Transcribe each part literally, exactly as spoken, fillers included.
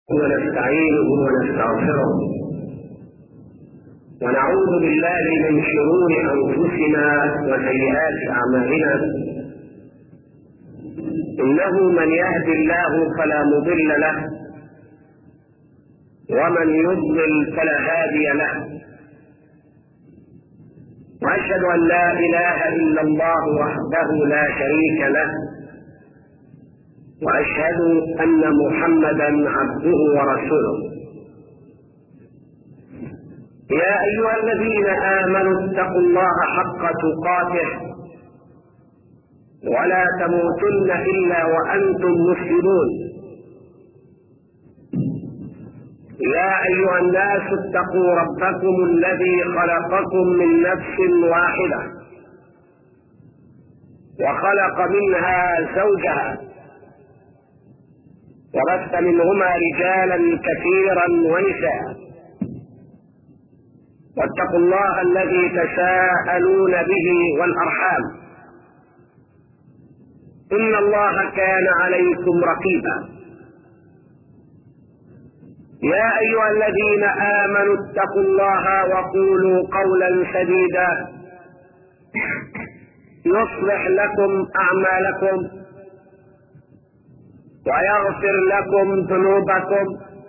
ونستعينه ونستغفره ونعوذ بالله من شرور أنفسنا وسيئات أعمالنا. إنه من يهد الله فلا مضل له ومن يضلل فلا هادي له، وأشهد أن لا إله إلا الله وحده لا شريك له، وأشهد أن محمدا عبده ورسوله. يا أيها الذين آمنوا اتقوا الله حق تقاته ولا تموتن إلا وأنتم مسلمون. يا أيها الناس اتقوا ربكم الذي خلقكم من نفس واحدة وخلق منها زوجها وبث منهما رجالا كثيرا ونساء، واتقوا الله الذي تساءلون به والأرحام إن الله كان عليكم رقيبا. يا أيها الذين آمنوا اتقوا الله وقولوا قولا سديدا يصلح لكم أعمالكم ويغفر لكم ذنوبكم،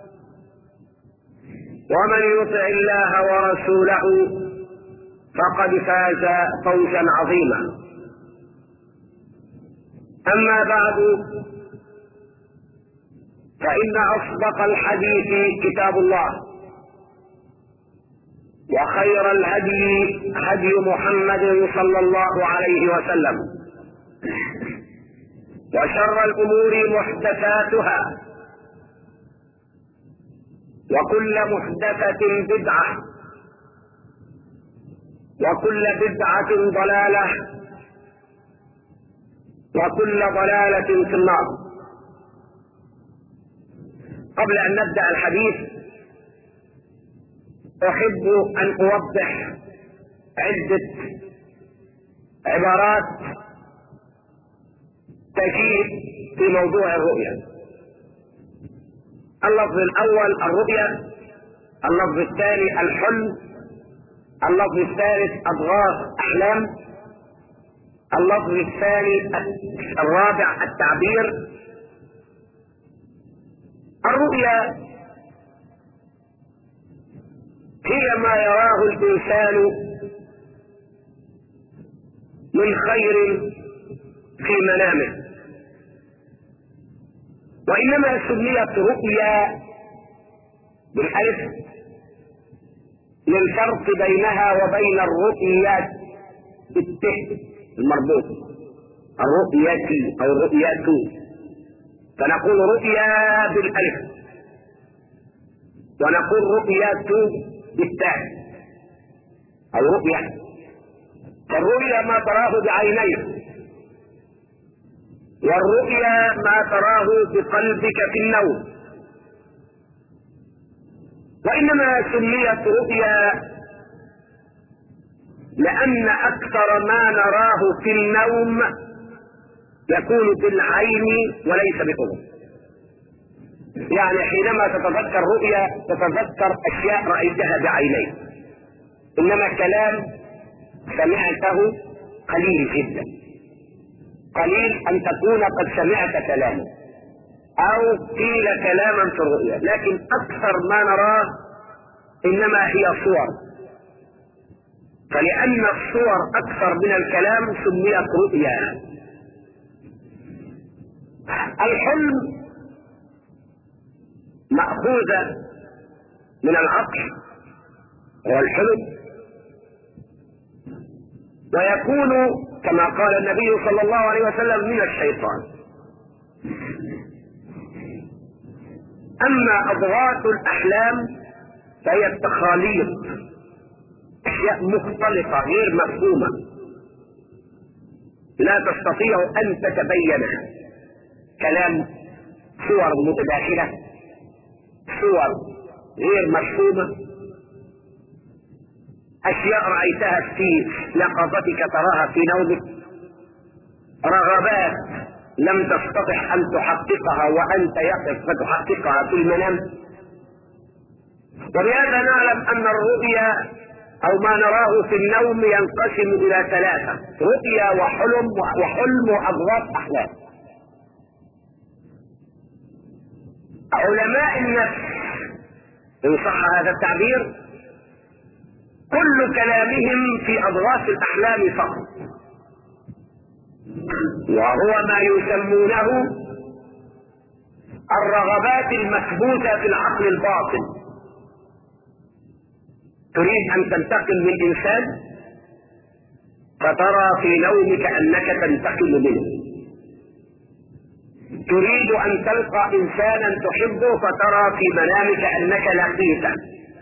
ومن يطع الله ورسوله فقد فاز فوزا عظيما. أما بعد، فإن أصدق الحديث كتاب الله، وخير الهدي هدي محمد صلى الله عليه وسلم، وشر الأمور محدثاتها، وكل محدثة بدعة، وكل بدعة ضلالة، وكل ضلالة في النار. قبل أن نبدأ الحديث أحب أن أوضح عدة عبارات تجيء في موضوع الرؤيا. اللفظ الأول الرؤيا، اللفظ الثاني الحلم، اللفظ الثالث أضغاث أحلام، اللفظ الثاني الرابع التعبير. الرؤيا هي ما يراه الإنسان من خير في منامه، وإنما سميت رؤيا بالألف للفرق بينها وبين الرؤيات بالته المربوط، الرؤية أو الرؤية، فنقول رؤيا بالألف ونقول رؤية بالتاء أو رؤيا. فالرؤيا ما تراه بعينيك، والرؤيا ما تراه بقلبك في النوم. وإنما سميت رؤيا لأن أكثر ما نراه في النوم يكون بالعين وليس بالأذن. يعني حينما تتذكر رؤيا تتذكر أشياء رأيتها بعينيك، إنما كلام سمعته قليل جدا، قليل أن تكون قد سمعت كلاما أو قيل كلاما في الرؤيا، لكن أكثر ما نراه إنما هي صور. فلأن الصور أكثر من الكلام سميت رؤيا. الحلم مأخوذة من العقل والحلم، ويكون كما قال النبي صلى الله عليه وسلم من الشيطان. أما أضغاث الأحلام فهي التخاليط، أشياء مختلطة غير مفهومة لا تستطيع أن تتبينها، كلام، صور متداخلة، صور غير مفهومة، أشياء رأيتها في يقظتك تراها في نومك، رغبات لم تستطع أن تحققها وأنت يقف فتحققها في المنام. وبهذا نعلم أن الرؤيا أو ما نراه في النوم ينقسم إلى ثلاثة: رؤيا وحلم وحلم وأضغاث أحلام. علماء النفس إن صح هذا التعبير كل كلامهم في أضغاث الأحلام فقط، وهو ما يسمونه الرغبات المثبوتة في العقل الباطن. تريد أن تنتقم من إنسان فترى في نومك أنك تنتقم منه، تريد أن تلقى إنسانا تحبه فترى في منامك أنك لقيته.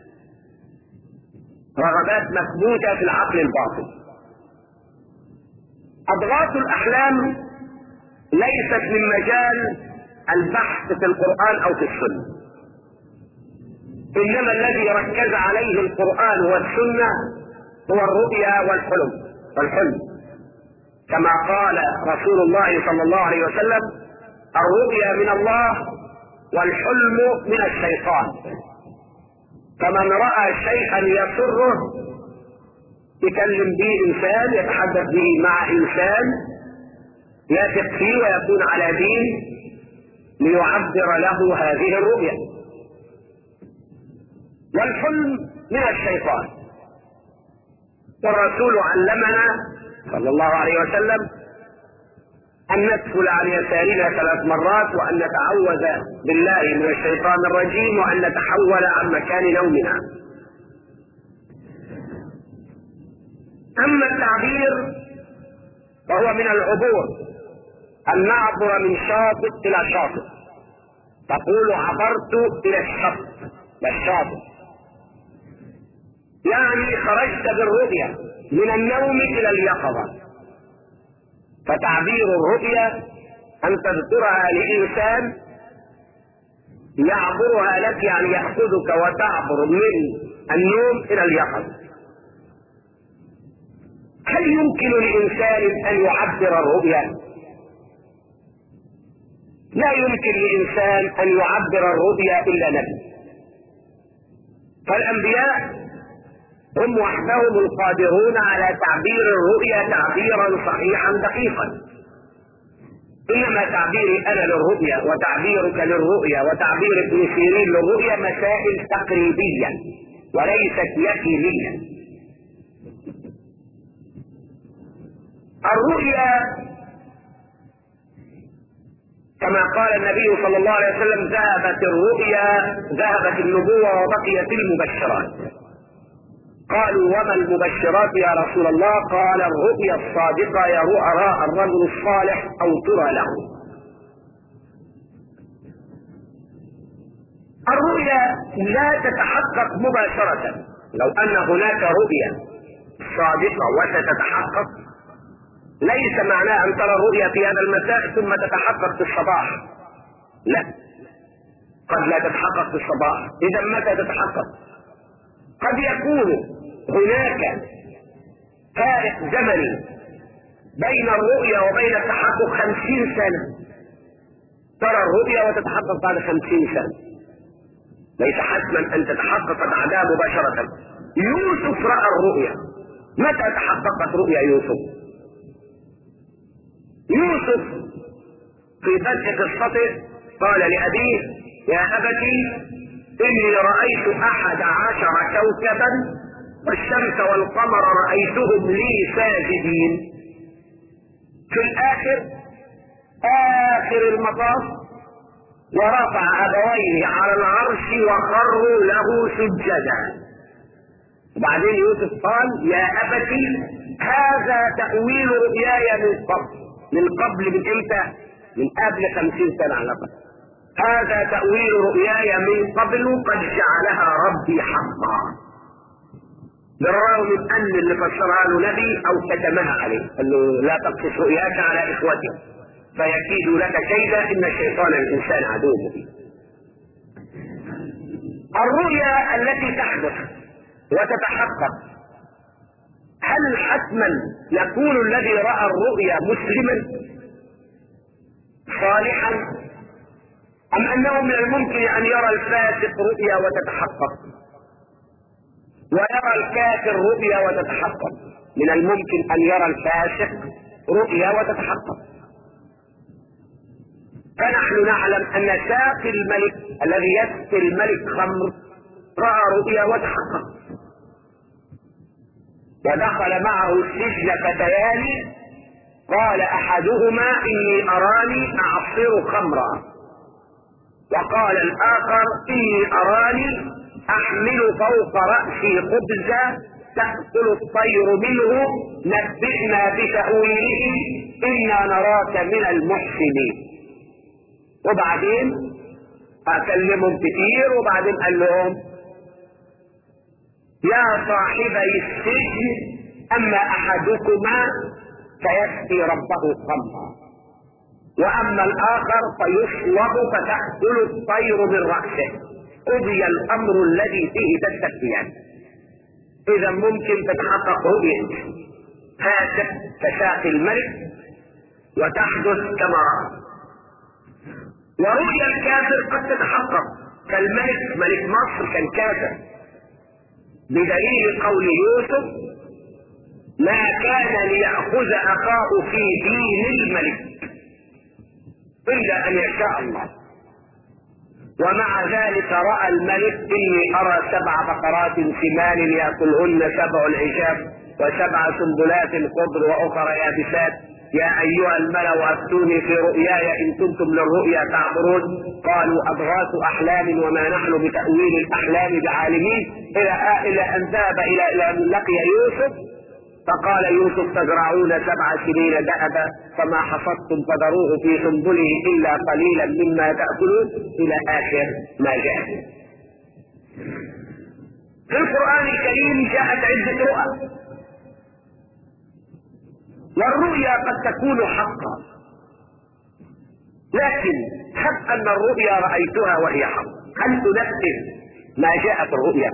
رغبات مثبوتة في العقل الباطن. أضغاث الأحلام ليست من مجال البحث في القرآن أو في السنة، إنما الذي ركز عليه القرآن والسنة هو الرؤيا والحلم والحلم كما قال رسول الله صلى الله عليه وسلم: الرؤيا من الله والحلم من الشيطان. فمن رأى شيئا يسره يكلم به إنسان، يتحدث به مع إنسان يثق فيه ويكون على دين ليعبر له هذه الرؤيا. والحلم من الشيطان. والرسول علمنا صلى الله عليه وسلم أن ندخل عن يسارنا ثلاث مرات، وأن نتعوذ بالله من الشيطان الرجيم، وأن نتحول عن مكان نومنا. أما التعبير فهو من العبور، أن نعبر من شاطئ إلى شاطئ. تقول عبرت إلى الشط للشاطئ، يعني خرجت بالرؤيا من النوم إلى اليقظة. فتعبير الرؤيا أن تذكرها لإنسان يعبرها لك، يعني يأخذك وتعبر من النوم إلى اليقظة. هل يمكن لإنسان أن يعبر الرؤيا؟ لا يمكن لإنسان أن يعبر الرؤيا إلا نبي. فالأنبياء هم وحدهم القادرون على تعبير الرؤيا تعبيرا صحيحا دقيقا. إنما تعبيري أنا للرؤيا وتعبيرك للرؤيا وتعبير ابن سيرين للرؤيا مسائل تقريبية وليست يقينية. الرؤيا كما قال النبي صلى الله عليه وسلم: ذهبت الرؤيا ذهبت النبوة وبقيت المبشرات. قالوا: وما المبشرات يا رسول الله؟ قال: الرؤيا الصادقة يراها الرجل الصالح أو ترى له. الرؤيا لا تتحقق مباشرة. لو أن هناك رؤيا صادقة وستتحقق ليس معناه أن ترى الرؤيا في هذا المساء ثم تتحقق في الصباح، لا، قد لا تتحقق في الصباح. إذا متى تتحقق؟ قد يكون هناك فارق زمني بين الرؤيا وبين التحقق خمسين سنة. ترى الرؤيا وتتحقق بعد خمسين سنة، ليس حتما أن تتحقق بعدها مباشرة. يوسف رأى الرؤيا. متى تحققت رؤيا يوسف؟ يوسف في بدء قصته قال لأبيه: يا أبتي إني رأيت أحد عشر كوكبا والشمس والقمر رأيتهم لي ساجدين. في الآخر آخر المطاف ورفع أبويه على العرش وخروا له سجدا. وبعدين يوسف قال: يا أبتي هذا تأويل رؤياي من قبل. من قبل من امتى؟ من قبل خمسين سنة على الأقل. هذا تأويل رؤياي من قبل قد جعلها ربي حقا. بالرغم من أن اللي فسرها له نبي أو كتمها عليه، قال له: لا تقصص رؤياك على إخوتك فيكيد لك كيدا إن الشيطان الإنسان عدو مبين. الرؤيا التي تحدث وتتحقق، هل حتما يكون الذي رأى الرؤيا مسلما؟ صالحا أم أنه من الممكن أن يرى الفاسق رؤيا وتتحقق ويرى الكافر رؤيا وتتحقق؟ من الممكن أن يرى الفاسق رؤيا وتتحقق. فنحن نعلم أن ساقي الملك الذي يسقي الملك خمر رأى رؤيا وتحقق، ودخل معه السجن فتيان قال أحدهما إني أراني أعصر خمرا، وقال الآخر إني أراني أحمل فوق رأسي خبزا تأكل الطير منه نبئنا بتأويله إنا نراك من المحسنين. وبعدين أكلمهم كتير، وبعدين قال لهم يا صاحبي السجن أما أحدكما فيسقي ربه خمرا، وأما الآخر فيصلب فتأكل الطير من رأسه، قضي الأمر الذي فيه تستفتيان. إذا ممكن تتحقق رؤية فاسق كساقي الملك وتحدث كما رأى، ورؤيا الكافر قد تتحقق كالملك ملك مصر كان كافر، بدليل قول يوسف ما كان ليأخذ أخاه في دين الملك إلا أن يشاء الله. ومع ذلك رأى الملك إني أرى سبع بقرات سمان يأكلهن سبع عجاف وسبع سنبلات خضر وأخرى يابسات، يا أيها الملأ أفتوني في رؤياي إن كنتم للرؤيا تعبرون. قالوا أضغاث أحلام وما نحن بتأويل الأحلام بعالمين، إلى إلى أن ذهب إلى إلى أن لقي يوسف فقال يوسف تزرعون سبع سنين دأبا فما حصدتم فذروه في سنبله إلا قليلا مما تأكلون إلى آخر ما جاء. في القرآن الكريم جاءت عدة رؤى، والرؤيا قد تكون حقا، لكن حق أن الرؤيا رأيتها وهي حق، هل تنفذ ما جاءت الرؤيا؟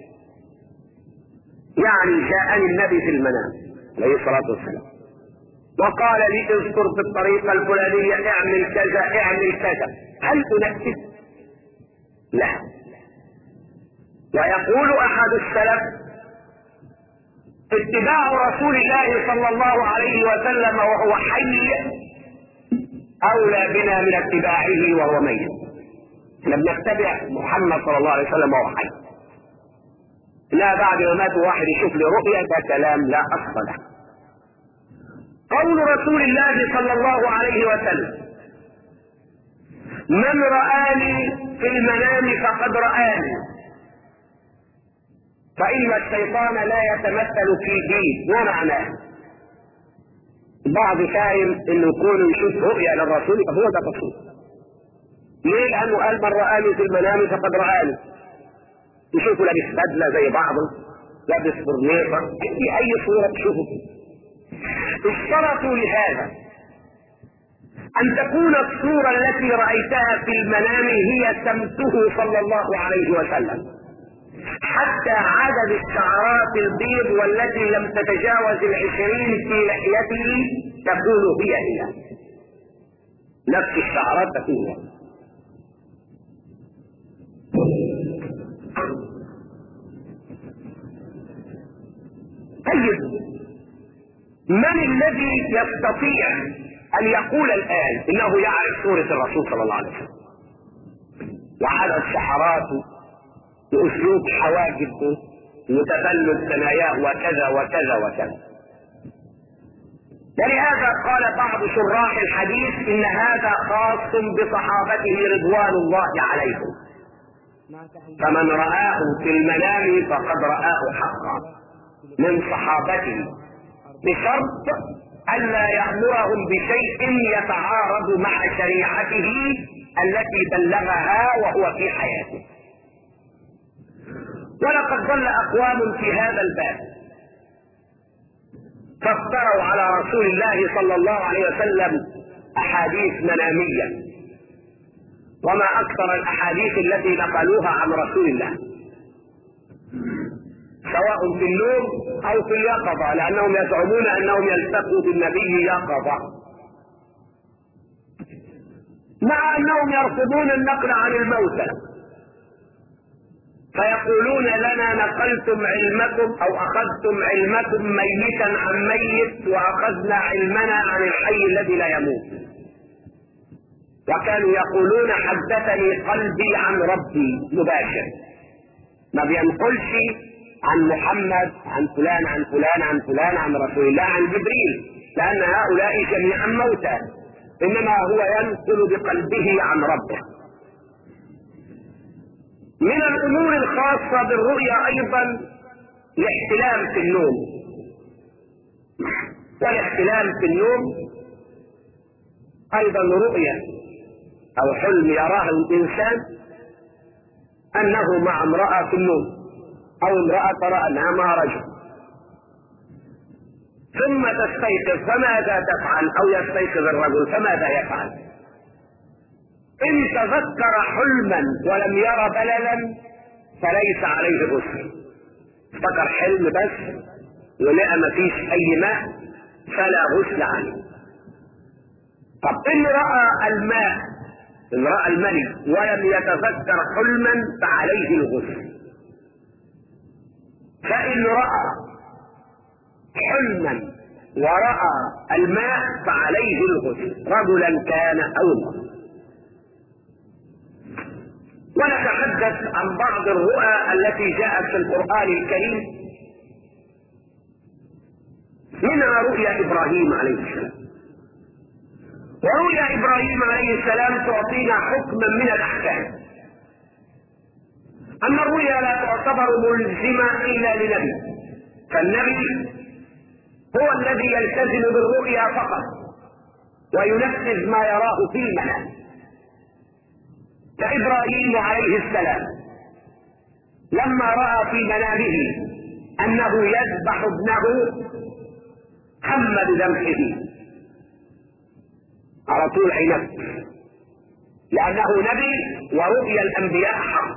يعني جاءني النبي في المنام عليه الصلاة والسلام وقال لي اذكر في الطريقة الفلانية اعمل كذا اعمل كذا، هل تنفذ؟ لا. ويقول أحد السلف اتباع رسول الله صلى الله عليه وسلم وهو حي أولى بنا من اتباعه وهو ميت. لم نتبع محمد صلى الله عليه وسلم وهو حي، لا بعد ما مات واحد يشوف لي رؤيا، ده كلام لا أصل له. قول رسول الله صلى الله عليه وسلم من رآني في المنام فقد رآني، فإن الشيطان لا يتمثل في دين. ما معناه؟ بعض فاهم انه يكون يشوف رؤيا للرسول فهو ده الرسول. ليه؟ لأنه قال من رآني في المنام فقد رآني. يشوفوا لابس بدلة زي بعضه، لابس برنيطة، في أي صورة تشوفه. اشترطوا لهذا أن تكون الصورة التي رأيتها في المنام هي سمته صلى الله عليه وسلم، حتى عدد الشعرات البيض والتي لم تتجاوز العشرين في لحيته تكون هي هي نفس الشعرات تكون هي. طيب من الذي يستطيع أن يقول الآن إنه يعرف صورة الرسول صلى الله عليه وسلم وعدد شعراته وأسلوب حواجبه وتبلد ثناياه وكذا وكذا وكذا؟ ولهذا قال بعض شراح الحديث إن هذا خاص بصحابته رضوان الله عليهم، فمن رآه في المنام فقد رآه حقا من صحابته، بشرط ألا يأمرهم بشيء يتعارض مع شريعته التي بلغها وهو في حياته. ولقد ضل أقوام في هذا الباب فافتروا على رسول الله صلى الله عليه وسلم أحاديث منامية، وما أكثر الأحاديث التي نقلوها عن رسول الله سواء في النوم أو في اليقظة، لأنهم يزعمون أنهم يلتقوا بالنبي يقظة. مع أنهم يرفضون النقل عن الموتى، فيقولون لنا نقلتم علمكم أو أخذتم علمكم ميتا عن ميت وأخذنا علمنا عن الحي الذي لا يموت. وكانوا يقولون حدثني قلبي عن ربي مباشر، ما بينقلش عن محمد عن فلان عن فلان عن فلان عن رسول الله عن جبريل، لأن هؤلاء جميعا موتى، إنما هو ينقل بقلبه عن ربه. من الأمور الخاصة بالرؤيا أيضا الاحتلام في النوم. والاحتلام في النوم أيضا رؤيا أو حلم يراه الإنسان أنه مع امرأة في النوم، أو امرأة ترى أنها مع رجل، ثم تستيقظ، فماذا تفعل؟ أو يستيقظ الرجل فماذا يفعل؟ إن تذكر حلما ولم ير بللا فليس عليه غسل. افتكر حلم بس ولقى مفيش أي ماء فلا غسل عليه. طب إن رأى الماء، إن رأى المني ولم يتذكر حلما فعليه الغسل. فإن رأى حلما ورأى الماء فعليه الغسل، رجلا كان أو امرأة. ونتحدث عن بعض الرؤى التي جاءت في القرآن الكريم، منها رؤيا إبراهيم عليه السلام. ورؤيا إبراهيم عليه السلام تعطينا حكما من الأحكام، أما الرؤيا لا تعتبر ملزمة إلا لنبي، فالنبي هو الذي يلتزم بالرؤيا فقط وينفذ ما يراه في المنام. كإبراهيم عليه السلام لما رأى في منامه أنه يذبح ابنه هم بذبحه على طول عينه، لأنه نبي ورؤيا الأنبياء حق.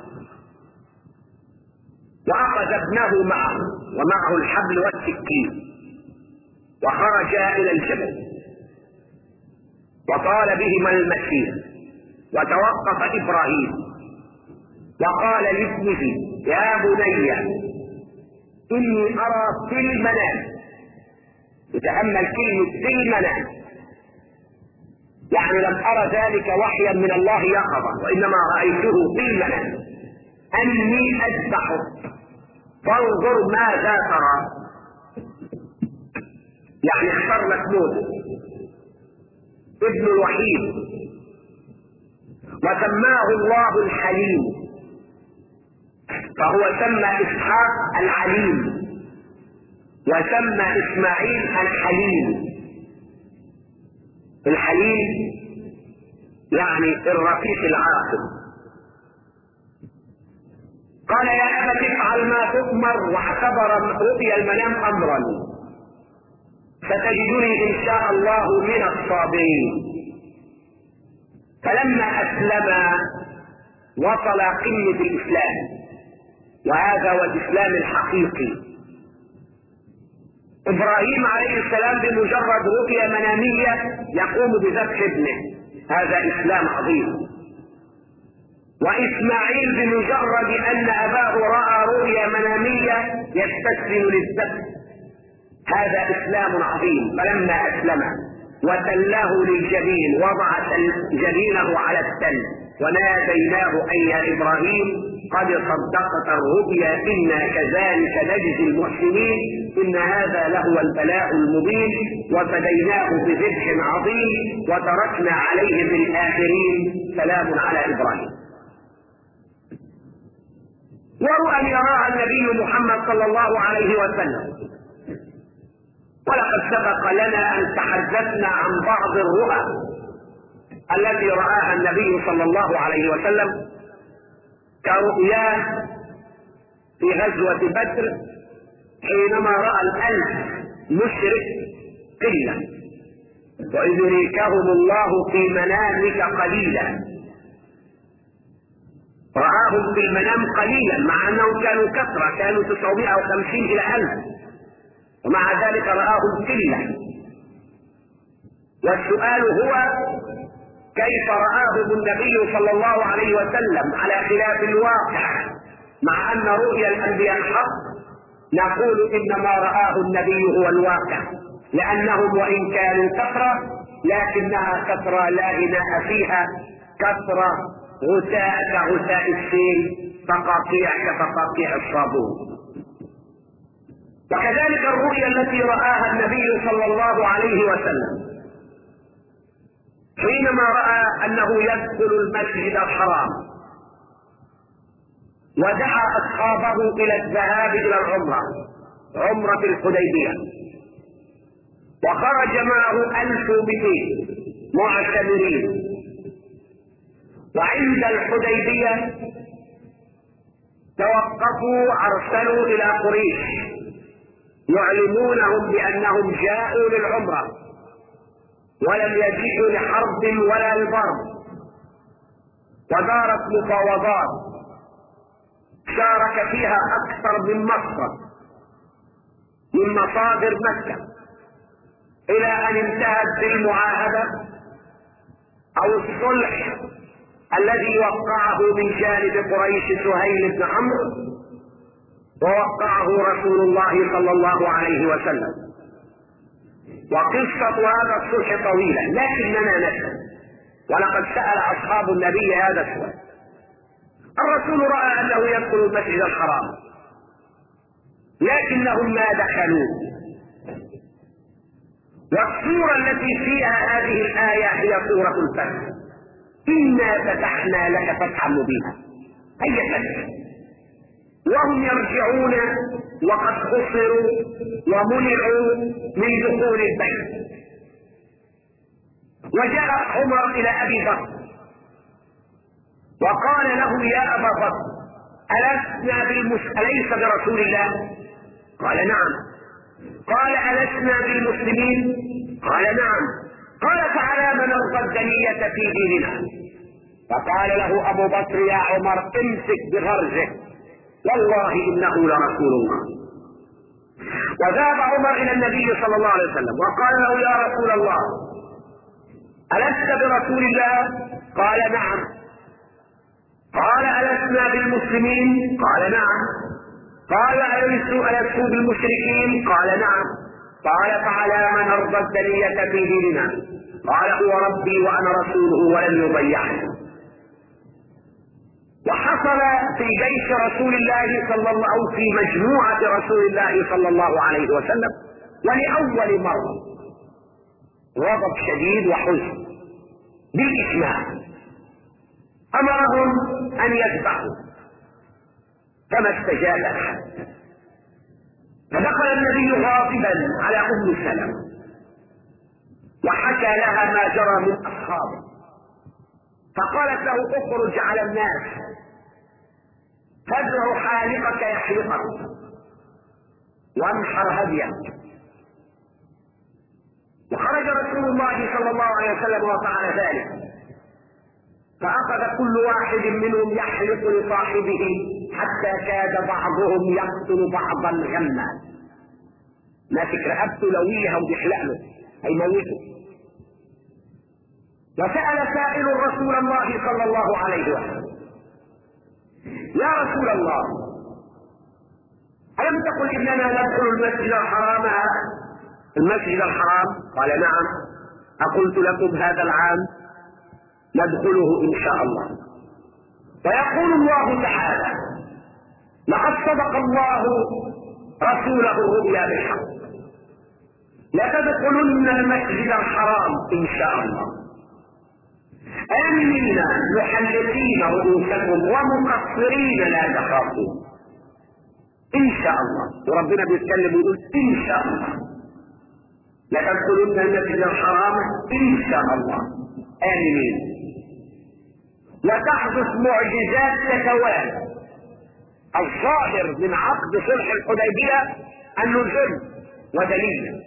وأخذ ابنه معه ومعه الحبل والسكين وخرج إلى الجبل وطال بهما المسير، وتوقف إبراهيم وقال لابنه يا بني إني أرى في المنام. يتأمل كلمة في المنام، يعني لم أرى ذلك وحيا من الله يقظة، وإنما رأيته في المنام أني أذبحك فانظر ماذا ترى. يعني اختار لك موته، ابن الوحيد، وسماه الله الحليم، فهو سمى إسحاق العليم وسمى إسماعيل الحليم. الحليم يعني الرفيق العاقل. قال يا أبت افعل ما تؤمر، واعتبر رؤيا المنام أمرا، ستجدني إن شاء الله من الصابرين. فلما أسلم وصل قمة الإسلام، وهذا هو الإسلام الحقيقي. إبراهيم عليه السلام بمجرد رؤيا منامية يقوم بذبح ابنه، هذا إسلام عظيم. وإسماعيل بمجرد أن أباه رأى رؤيا منامية يستسلم للذبح، هذا إسلام عظيم. فلما أسلم وتلاه للجبين وضع جبينه على التل وناديناه أي يا إبراهيم قد صدقت الرؤيا إنا كذلك نجزي المحسنين إن هذا لهو البلاء المبين وفديناه بذبح عظيم وتركنا عليه بالآخرين سلام على إبراهيم. ورؤى يراها النبي محمد صلى الله عليه وسلم، ولقد سبق لنا أن تحدثنا عن بعض الرؤى التي رآها النبي صلى الله عليه وسلم، كرؤياه في غزوة بدر حينما رأى الألف مشرك قلة، وإذ يريكهم الله في منامك قليلا. رآهم في المنام قليلا مع أنهم كانوا كثرة، كانوا تسعمائة وخمسين إلى ألف، ومع ذلك رآهم قلة. والسؤال هو كيف رآهم النبي صلى الله عليه وسلم على خلاف الواقع، مع أن رؤيا الأنبياء حق، نقول إنما رآه النبي هو الواقع، لأنهم وإن كانوا كثرة لكنها كثرة لا إناء فيها، كثرة غثاء كغثاء السيل، فقاقيع كفقاقيع الصابون. وكذلك الرؤيا التي رآها النبي صلى الله عليه وسلم حينما رأى أنه يدخل المسجد الحرام ودعا أصحابه إلى الذهاب إلى العمرة، عمرة الحديبية، وخرج معه ألف ومئتين معتمرين، وعند الحديبية توقفوا أرسلوا إلى قريش يعلمونهم بأنهم جاءوا للعمرة ولم يجيئوا لحرب ولا لضرب، ودارت مفاوضات شارك فيها أكثر من مصدر من مصادر مكة، إلى أن انتهت بالمعاهدة أو الصلح الذي وقعه من جانب قريش سهيل بن عمرو، ووقعه رسول الله صلى الله عليه وسلم. وقصة هذا الصلح طويلة لكننا نسأل، ولقد سأل أصحاب النبي هذا السؤال. الرسول رأى أنه يدخل المسجد الحرام لكنهم ما دخلوا، والسورة التي فيها هذه الآية هي سورة الفتح، إنا فتحنا لك فتحا مبينا، هي فتح، وهم يرجعون وقد خسروا ومنعوا من دخول البيت. وجاء عمر إلى أبي بكر وقال له يا أبا بكر ألسنا بالمس... أليس برسول الله؟ قال نعم. قال ألسنا بالمسلمين؟ قال نعم. قال فعلى من نرضى الدنية في ديننا؟ فقال له أبو بكر يا عمر امسك بغرزه، والله إنه لرسول الله. وذهب عمر إلى النبي صلى الله عليه وسلم وقال له يا رسول الله ألست برسول الله؟ قال نعم. قال ألسنا بالمسلمين؟ قال نعم. قال ألسوا بالمشركين؟ قال نعم. قال فعلى من نرضى الدنية في ديننا؟ قال هو ربي وأنا رسوله ولن يضيعني. وحصل في جيش رسول الله صلى الله عليه وسلم في مجموعة رسول الله صلى الله عليه وسلم ولأول مرة غضب شديد وحزن بالإسماع، أمرهم أن يذبحوا فما استجاب أحد، فدخل النبي غاضبا على أم سلمة وحكى لها ما جرى من أصحابه، فقالت له اخرج على الناس فادع حالقك يحلقك وانحر هديك. وخرج رسول الله صلى الله عليه وسلم وفعل ذلك، فأخذ كل واحد منهم يحلق لصاحبه حتى كاد بعضهم يقتل بعضا غما، ماسك رقبته لويها وبيحلق له هيموته. وسأل سائل رسول الله صلى الله عليه وسلم يا رسول الله ألم تقل إننا ندخل المسجد الحرام المسجد الحرام؟ قال نعم. أقلت لكم هذا العام ندخله إن شاء الله. ويقول الله تعالى لقد صدق الله رسوله الرؤيا بالحق لتدخلن المسجد الحرام إن شاء الله آمنين محلقين رؤوسكم ومقصرين لا تخافون إن شاء الله. وربنا بيتكلم ويقول إن شاء الله لتدخلن المسجد الحرام إن شاء الله آمنين. وتحدث معجزات تتوالى. الظاهر من عقد صلح الحديبية النزول ودليل،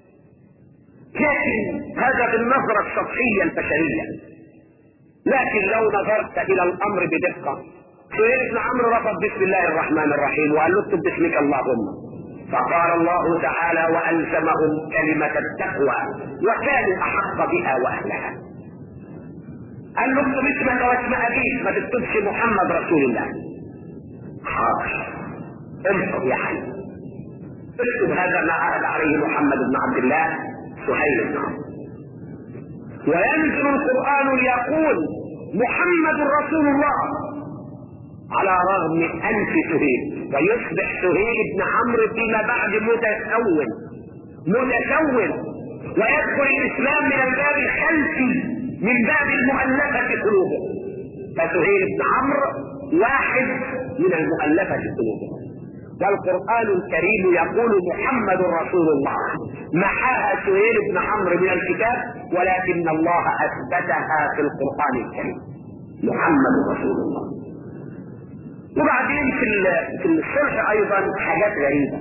لكن هذا بالنظرة السطحية البشرية. لكن لو نظرت إلى الأمر بدقة، سهيل بن عمرو رفض بسم الله الرحمن الرحيم وقال له اكتب باسمك اللهم، فقال الله تعالى وألزمهم كلمة التقوى وكانوا أحق بها وأهلها. قال له اكتب اسمك واسم ابيك، ما تكتبش محمد رسول الله. حاضر، انصر يا حي، اكتب هذا ما عهد عليه محمد بن عبد الله سهيل بن عمرو. وينزل القرآن ليقول محمد رسول الله على رغم أنف سهيل، ويصبح سهيل بن عمرو فيما بعد متسول متسول ويدخل الإسلام من الباب الخلفي من باب المؤلفة قلوبهم. فسهيل بن عمرو واحد من المؤلفة قلوبهم. والقرآن الكريم يقول محمد رسول الله، محاها سهيل بن عمرو من الكتاب، ولكن الله أثبتها في القرآن الكريم، محمد رسول الله. وبعدين في في الصلح أيضا حاجات غريبة،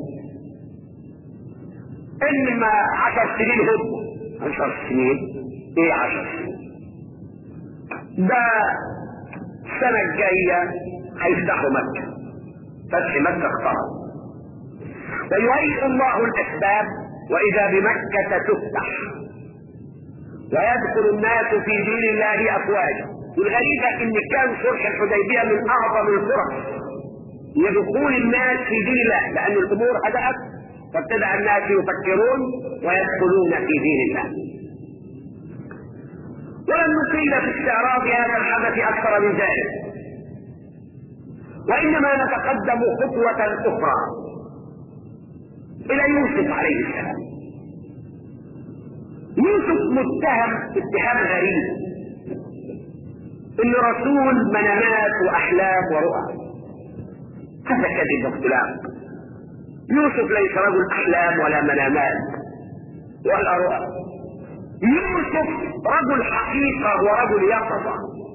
إن ما عشر سنين هم عشر سنين إيه عشر سنين؟ ده السنة الجاية هيفتحوا مكة، فتح مكة اقترب، ويهيئ الله الأسباب، وإذا بمكة تفتح ويدخل الناس في دين الله أفواجا. والغريبة إن كان صلح الحديبية من أعظم الفرص لدخول الناس في دين الله، لأن الأمور هدأت فابتدأ الناس يفكرون ويدخلون في دين الله. ولم نطيل في استعراض هذا الحدث أكثر من ذلك، وإنما نتقدم خطوة أخرى إلى يوسف عليه السلام. يوسف متهم اتهام غريب، إنه رسول منامات وأحلام ورؤى. هذا كذب واختلاق. يوسف ليس رجل أحلام ولا منامات ولا رؤى. يوسف رجل حقيقة ورجل يقظة.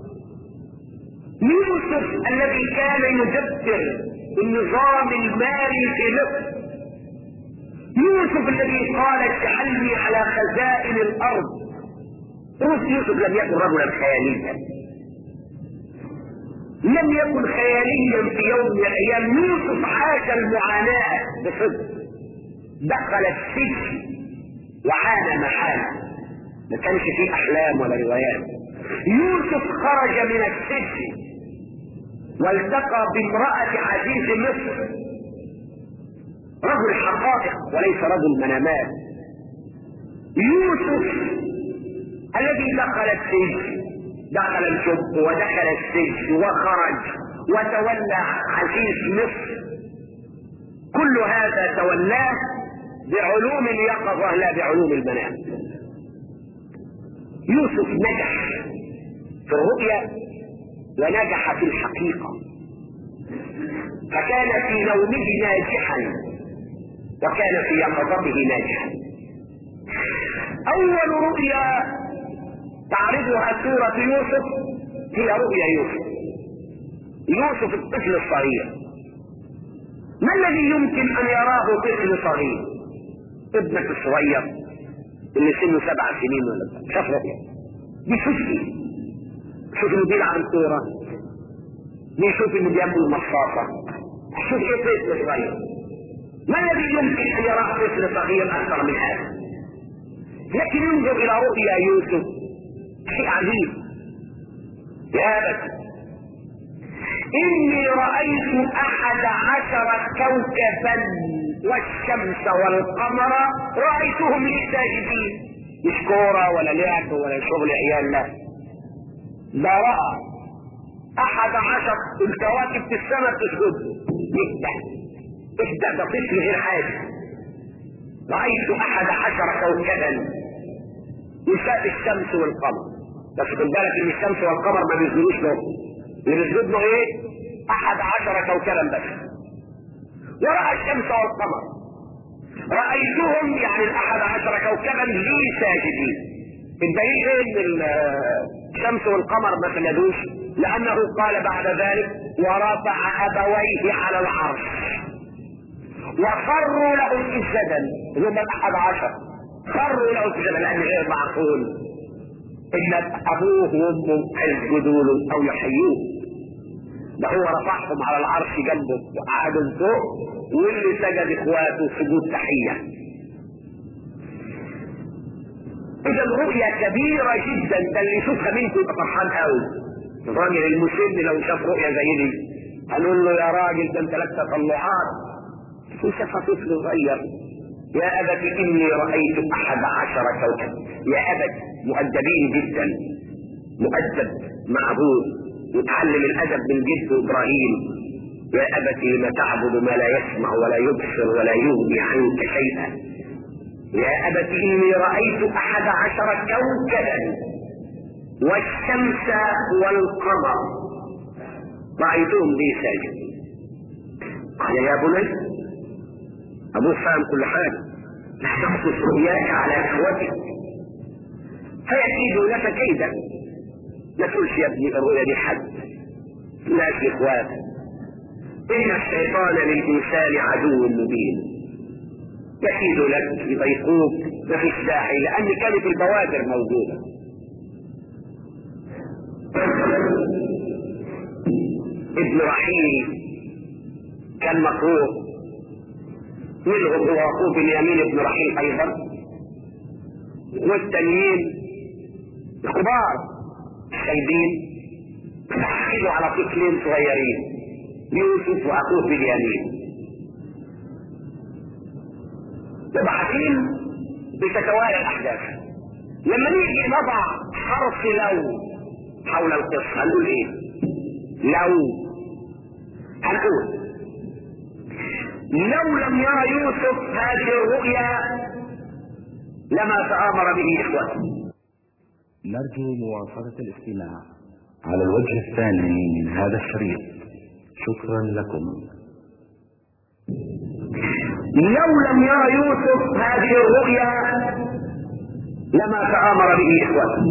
يوسف الذي كان يدبر النظام المالي في مصر. يوسف الذي قال اجعلني على خزائن الأرض. يوسف لم يكن رجلا خياليا، لم يكن خياليا في يوم من الأيام. يوسف عاش المعاناة بصدق، دخل السجن وعانى محاله، ما كانش فيه أحلام ولا روايات. يوسف خرج من السجن والتقى بامرأة عزيز مصر، رجل حقائق وليس رجل منامات. يوسف الذي دخل السجن، دخل الجب ودخل السجن وخرج وتولى عزيز مصر، كل هذا تولاه بعلوم اليقظة لا بعلوم المنام. يوسف نجح في الرؤيا ونجح في الحقيقة، فكان في نومه ناجحا وكان في يقظته ناجحا. أول رؤيا تعرضها سورة يوسف هي رؤيا يوسف. يوسف الطفل الصغير، ما الذي يمكن أن يراه طفل صغير؟ ابنك الصغير اللي سنه سبع سنين ولا شاف رؤيا، بيشوف ايه؟ شوف انه بيلعب الكورة، بيشوف انه بياكل مصاصة، شوف ايه طفل صغير؟ ما الذي يمكن ان يراه طفل صغير اكثر من هذا؟ لكن ينظر الى رؤيا يوسف شيء عجيب. يا أبت إني رأيت أحد عشر كوكبا والشمس والقمر رأيتهم لي ساجدين. مش كورة ولا لعب ولا شغل عيال، لا، ده رأى أحد عشر الكواكب في السماء تسجد. اهدى اهدى، ده طفل غير حاجة. رأيت أحد عشر كوكبا يساء الشمس والقمر، بس خد بالك ان الشمس والقمر ما بيسجدوش له، اللي بيسجد له ايه؟ احد عشر كوكبا بس. ورأى الشمس والقمر، رأيتهم يعني الاحد عشر كوكبا لي ساجدين. الدليل ايه ان الشمس والقمر ما سجدوش؟ لانه قال بعد ذلك ورفع ابويه على العرش وخروا له سجدا. هم الاحد عشر خروا له سجدا، لان غير معقول ان ابوه وامه هيسجدوا له او يحيوه. ده هو رفعهم على العرش جنبه وقعدوا فوق، واللي سجد اخواته سجود تحيه. اذا الرؤيا كبيرة جدا، ده اللي يشوفها منكم يبقى فرحان قوي. الراجل المسن لو شاف رؤيا زي دي هنقول له يا راجل ده انت لك تطلعات. وشافها طفل صغير، يا ابت اني رايت احد عشر كوكب. يا ابت مؤدبين جدا، مؤدب مع ابوه يتعلم الادب من جده ابراهيم. يا ابت لم تعبد ما لا يسمع ولا يبصر ولا يغني عنك شيئا. يا ابت اني رايت احد عشر كوكبا والشمس والقمر رايتهم لي ساجد. قال يا بني، ابوه فاهم كل حاجه، لا تقصص رؤياك على اخوتك فيكيدوا لك كيدا. لا تقولش يا ابني الرؤيا دي حد، ناس اخوات. ان الشيطان للانسان عدو مبين، يكيد لك يضيقوك، ما فيش داعي، لان كانت البوادر موجوده. ابن رحيل كان مكروه، منهم هو اخوه بنيامين ابن رحيل ايضا، والتانيين الكبار الشايبين حكيوا على طفلين صغيرين، يوسف واخوه بنيامين. مبحثين بتتوالى الاحداث. لما نيجي نضع حرف لو حول القصه هنقول ايه؟ لو هنقول لو لم يرى يوسف هذه الرؤيا لما تآمر به اخوته. نرجو مواصلة الاستماع على الوجه الثاني من هذا الشريط. شكرا لكم. لو لم يرى يوسف هذه الرؤيا لما تآمر به اخوته،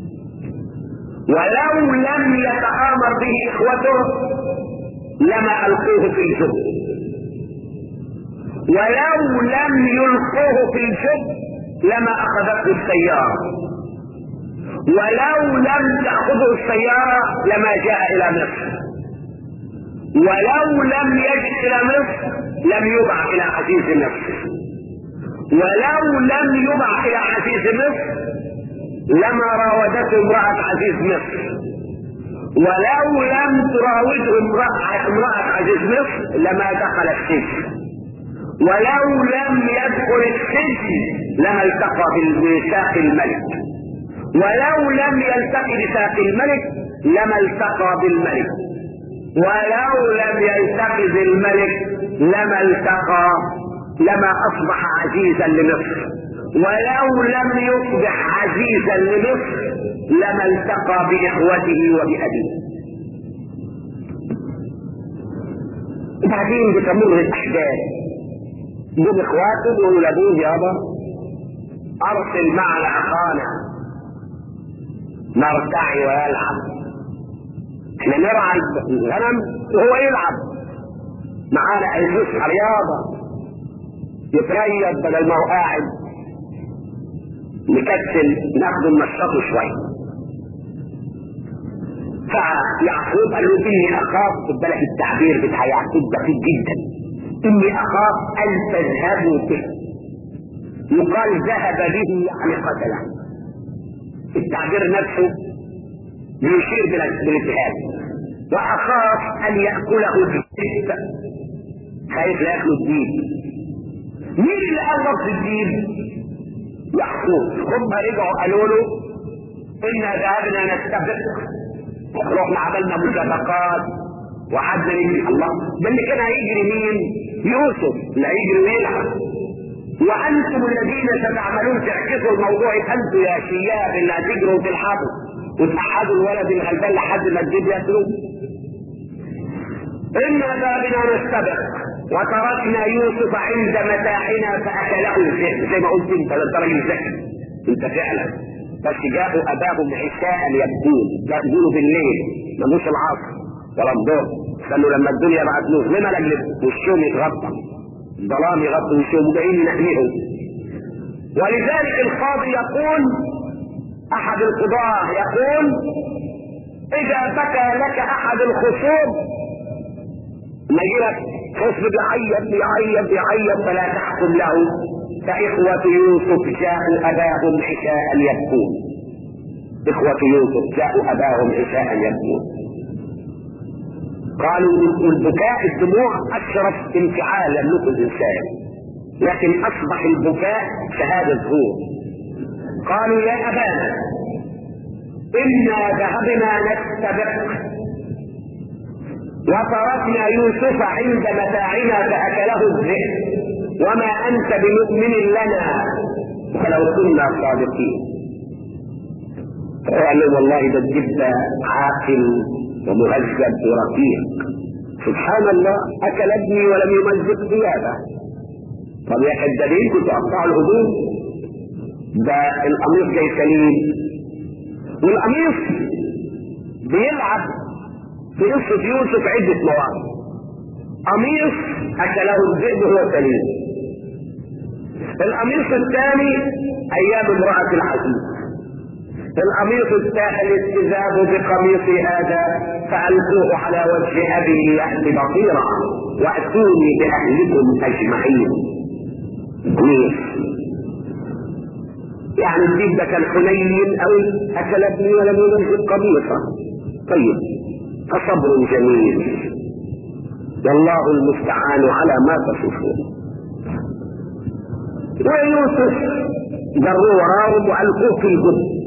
ولو لم يتآمر به اخوته لما ألقوه في الجب، ولو لم يلقوه في الجب لما أخذته السيارة، ولو لم تأخذه السيارة لما جاء إلى مصر، ولو لم يجد إلى مصر لم يبع إلى عزيز مصر، ولو لم يبع إلى عزيز مصر لما راودته امرأة عزيز مصر، ولو لم تراوده امرأة, امرأة عزيز مصر لما دخل السجن، ولو لم يدخل السجن لما التقى بميثاق الملك، ولو لم يلتقي بساق الملك لما التقى بالملك، ولو لم يلتقي بالملك لما التقى لما اصبح عزيزا لمصر، ولو لم يصبح عزيزا لمصر لما التقى باخوته وبأبيه. بعدين بتمر الاحداث، دول اخواته بيقولوا لابوه يابا ارسل معنا اخانا نرتعي ويلعب، احنا نرعى الغنم وهو يلعب معانا، يصحى رياضه يتريض بدل ما هو قاعد نكسل ناخده ننشطه شويه. فيعقوب قال له اني اخاف، خد بالك التعبير بتاع يعقوب دقيق جدا، اني اخاف ان تذهبوا به، يقال ذهب به يعني قتله، التعبير نفسه بيشير بالاتهام. واخاف ان ياكله الذئب، خايف لا ياكله الديب. مين اللي قال لفظ الديب؟ يعقوب. هم رجعوا قالوا له انا ذهبنا نستبق، رحنا عملنا مسابقات وقعدنا نجري. الله، ده اللي كان هيجري مين؟ يوسف اللي هيجري ويلعب. وانتم الذين ستعملون تعكسوا الموضوع، انتوا يا شياب اللي هتجروا وتلعبوا وتقعدوا الولد الغلبان لحد ما الدب ياكلوه. انا ذهبنا نستبق وتركنا يوسف عند متاعنا فاكله الذئب. زي ما قلت انت للدرجه ذكي انت فعلا، بس جابوا اباهم عشاء يبكون، يقولوا بالليل ملوش العصر ولا الظهر، قالوا لما الدنيا بقت مظلمه لاجل وشهم يتغطى، الظلام يغطي وشهم وجايين ينحنيهم. ولذلك القاضي يقول، احد القضاه يقول اذا بكى لك احد الخصوم ما يجيلك خصم بيعيط بيعيط بيعيط فلا تحكم له فإخوة يوسف جاءوا أباهم عشاء يبكون. إخوة يوسف جاءوا أباهم عشاء يبكون. قالوا البكاء الدموع أشرف انفعال يملك الإنسان، لكن أصبح البكاء شهادة ظهور. قالوا يا أبانا إنا ذهبنا نستبق وتركنا يوسف عند متاعنا فأكله الذئب وما أنت بمؤمن لنا ولو كنا صادقين. قال له والله ده الذئب عاقل ومهذب ورقيق، سبحان الله أكل ابني ولم يمزق ثيابه. طب يا كذابين كنتوا قطعوا الهدوم؟ ده القميص جاي سليم، والقميص بيلعب في قصة يوسف عدة مواقف. قميص أكله الذئب وهو سليم. القميص الثاني أيام امرأة العزيز. القميص الثالث الذهاب بقميص هذا فألقوه على وجه أبي ليأتي بصيرا وأتوني بأهلكم أجمعين. قميص يعني الديب ده كان حنين أوي، أكل ابني ولم يمزق قميصه. طيب فصبر جميل والله المستعان على ما تصفون. ويوسف جروا وراهم وألقوه في الجب،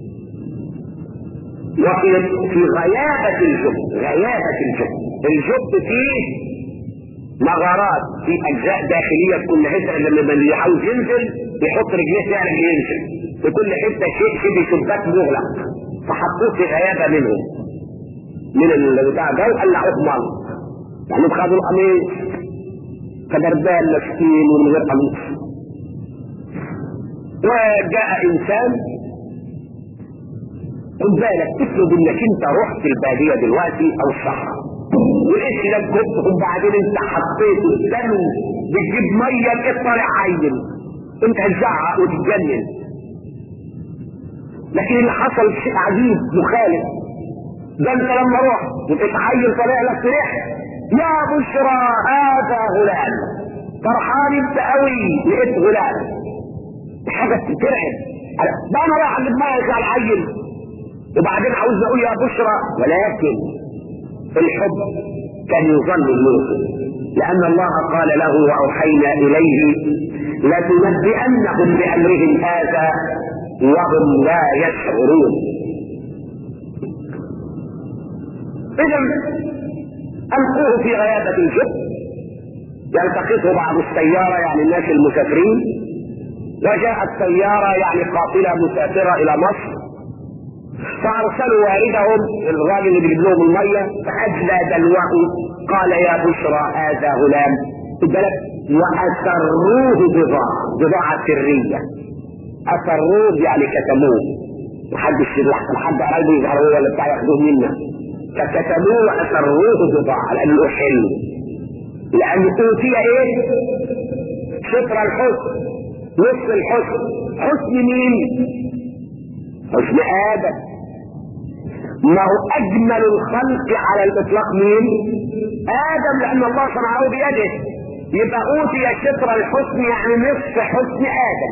وفي في غيابة الجب. غيابة الجب، الجب فيه مغارات في أجزاء داخلية في كل حتة، لما اللي عاوز ينزل يحط رجليه يعرف ينزل. في كل حتة شيء شبه شباك مغلق، فحطوه في غيابة منهم من البتاع ده وقلعوه مال. يعني خدوا القميص كدردان مسكين ومن غير قميص. وجاء انسان، خد بالك تفرض انك انت رحت الباديه دلوقتي او الصحراء ولقيت لك جبت وبعدين انت حطيته الدم بتجيب ميه لقيت طالع عين، انت هتزعق وتتجنن. لكن اللي حصل شيء عجيب مخالف. ده انت لما رحت وتتعين طالع لك فرحت يا بشرى هذا غلام، فرحان انت قوي لقيت غلام، حاجه ترعب. ده انا رايح اجيب ميه على العين وبعدين عاوز اقول يا بشرى، ولكن الحب كان يظل يوسف، لان الله قال له واوحينا اليه لتنبئنهم بامرهم هذا وهم لا يشعرون. اذا القوه في غيابه الجب، يلتقطه بعض السياره يعني الناس المسافرين، وجاءت سياره يعني قافله مسافره الى مصر، فارسلوا والدهم الراجل اللي بيجيب لهم الميه فاجلى دلوه قال يا بشرى هذا غلام البلد، واسروه بضاعه بضاعه سريه. اسروه يعني كتموه، محدش لحد قلبه يظهر هو اللي بتاع ياخدوه منا، فكتموه واسروه بضاعه لانه حلو، لان اوتي ايه؟ شطر الحسن، نصف الحسن. حسن مين؟ حسن ادم. ما هو اجمل الخلق على الاطلاق مين؟ ادم، لان الله صنعه بيده. يبقى اوتي شطر الحسن يعني نصف حسن ادم.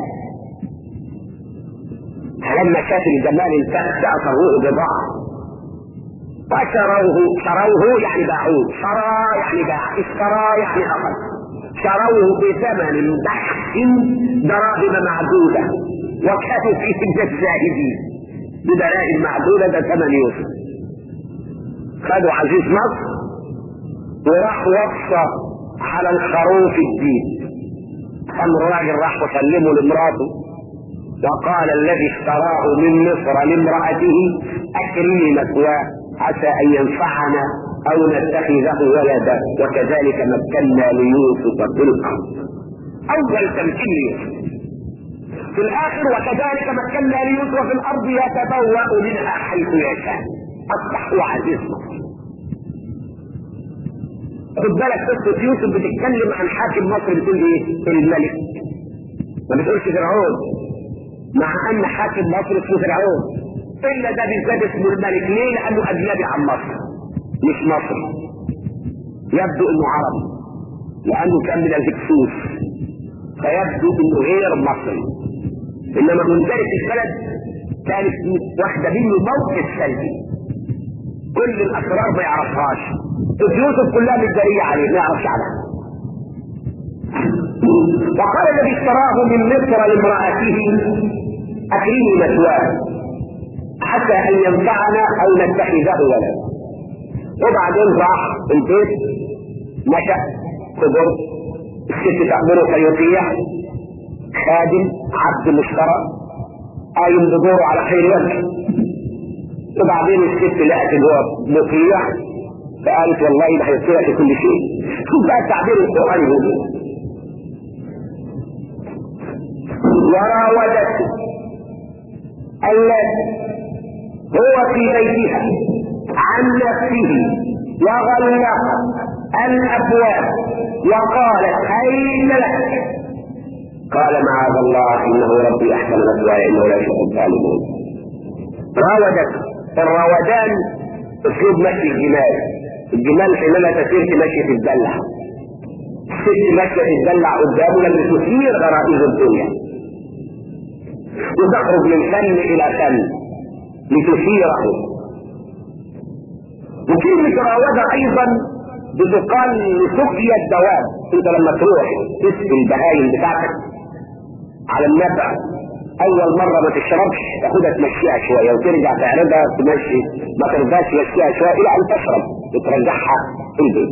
فلما شاف الجمال الفاخر اسروه بضاعه، فشروه، شروه يعني باعوه، شرى يعني باع، اشترى يعني اخذ. شروه بثمن بحث دراهم معدوده وكانوا فيه من الزاهدين، بدراهم معدوده. ده ثمن يوسف. خدوا عزيز مصر وراح وصى على الخروف الدين. امر راجل راح وسلمه لمراته وقال الذي اشتراه من مصر لامرأته اكرمي مثواه عسى ان ينفعنا او نتخذه ولدا وكذلك مكنا ليوسف في الارض. اول تمكين يوسف في الاخر وكذلك مكنا ليوسف في الارض يتبوأ منها حيث يشاء. اصبح هو عزيز مصر. خد بالك قصه يوسف بتتكلم عن حاكم مصر بتقول ايه؟ الملك، ما بتقولش فرعون، مع ان حاكم مصر اسمه فرعون، الا ده بالذات اسمه الملك. ليه؟ لانه اجنبي عن مصر مش مصري، يبدو انه عربي لانه كان من الهكسوس. فيبدو انه غير مصري، انما مندرس البلد كانت واخده منه موقف سلبي، كل الاسرار ما يعرفهاش، اليوسف كلها متجريه عليه ما يعرفش عنها. وقال الذي اشتراه من مصر لامرأته اكرمي مثواه حتى ان ينفعنا او نتخذه ولدا. وبعدين راح البيت نشأ كبر، الست تأمره فيطيع، خادم عبد مشترى قايم بدوره على خير وجه. وبعدين الست لقت اللي هو مطيع فقالت والله ده هيطيع في كل شيء. شوف بقى التعبير القرآني هو وراودته التي هو في بيتها عن نفسه وغلقت الابواب وقالت هيت لك. قال معاذ الله انه ربي احسن مثواي انه لا يحب الظالمون. راودته، الروادان اسلوب مشي الجمال، الجمال حينما تسير تمشي تتدلع، الست ماشيه تتدلع قدامه لما تثير غرائز الدنيا وتخرج من فن الى فن لتثيره. وكلمة راودة ايضا بتقال لسقيا الدواب. انت لما تروح تسقي البهايم بتاعتك على النبع اول مرة ما تشربش تاخدها تمشيها شوية وترجع تعرضها تمشي، ما ترضاش تمشيها شوية الى ان تشرب وترجعها في البيت.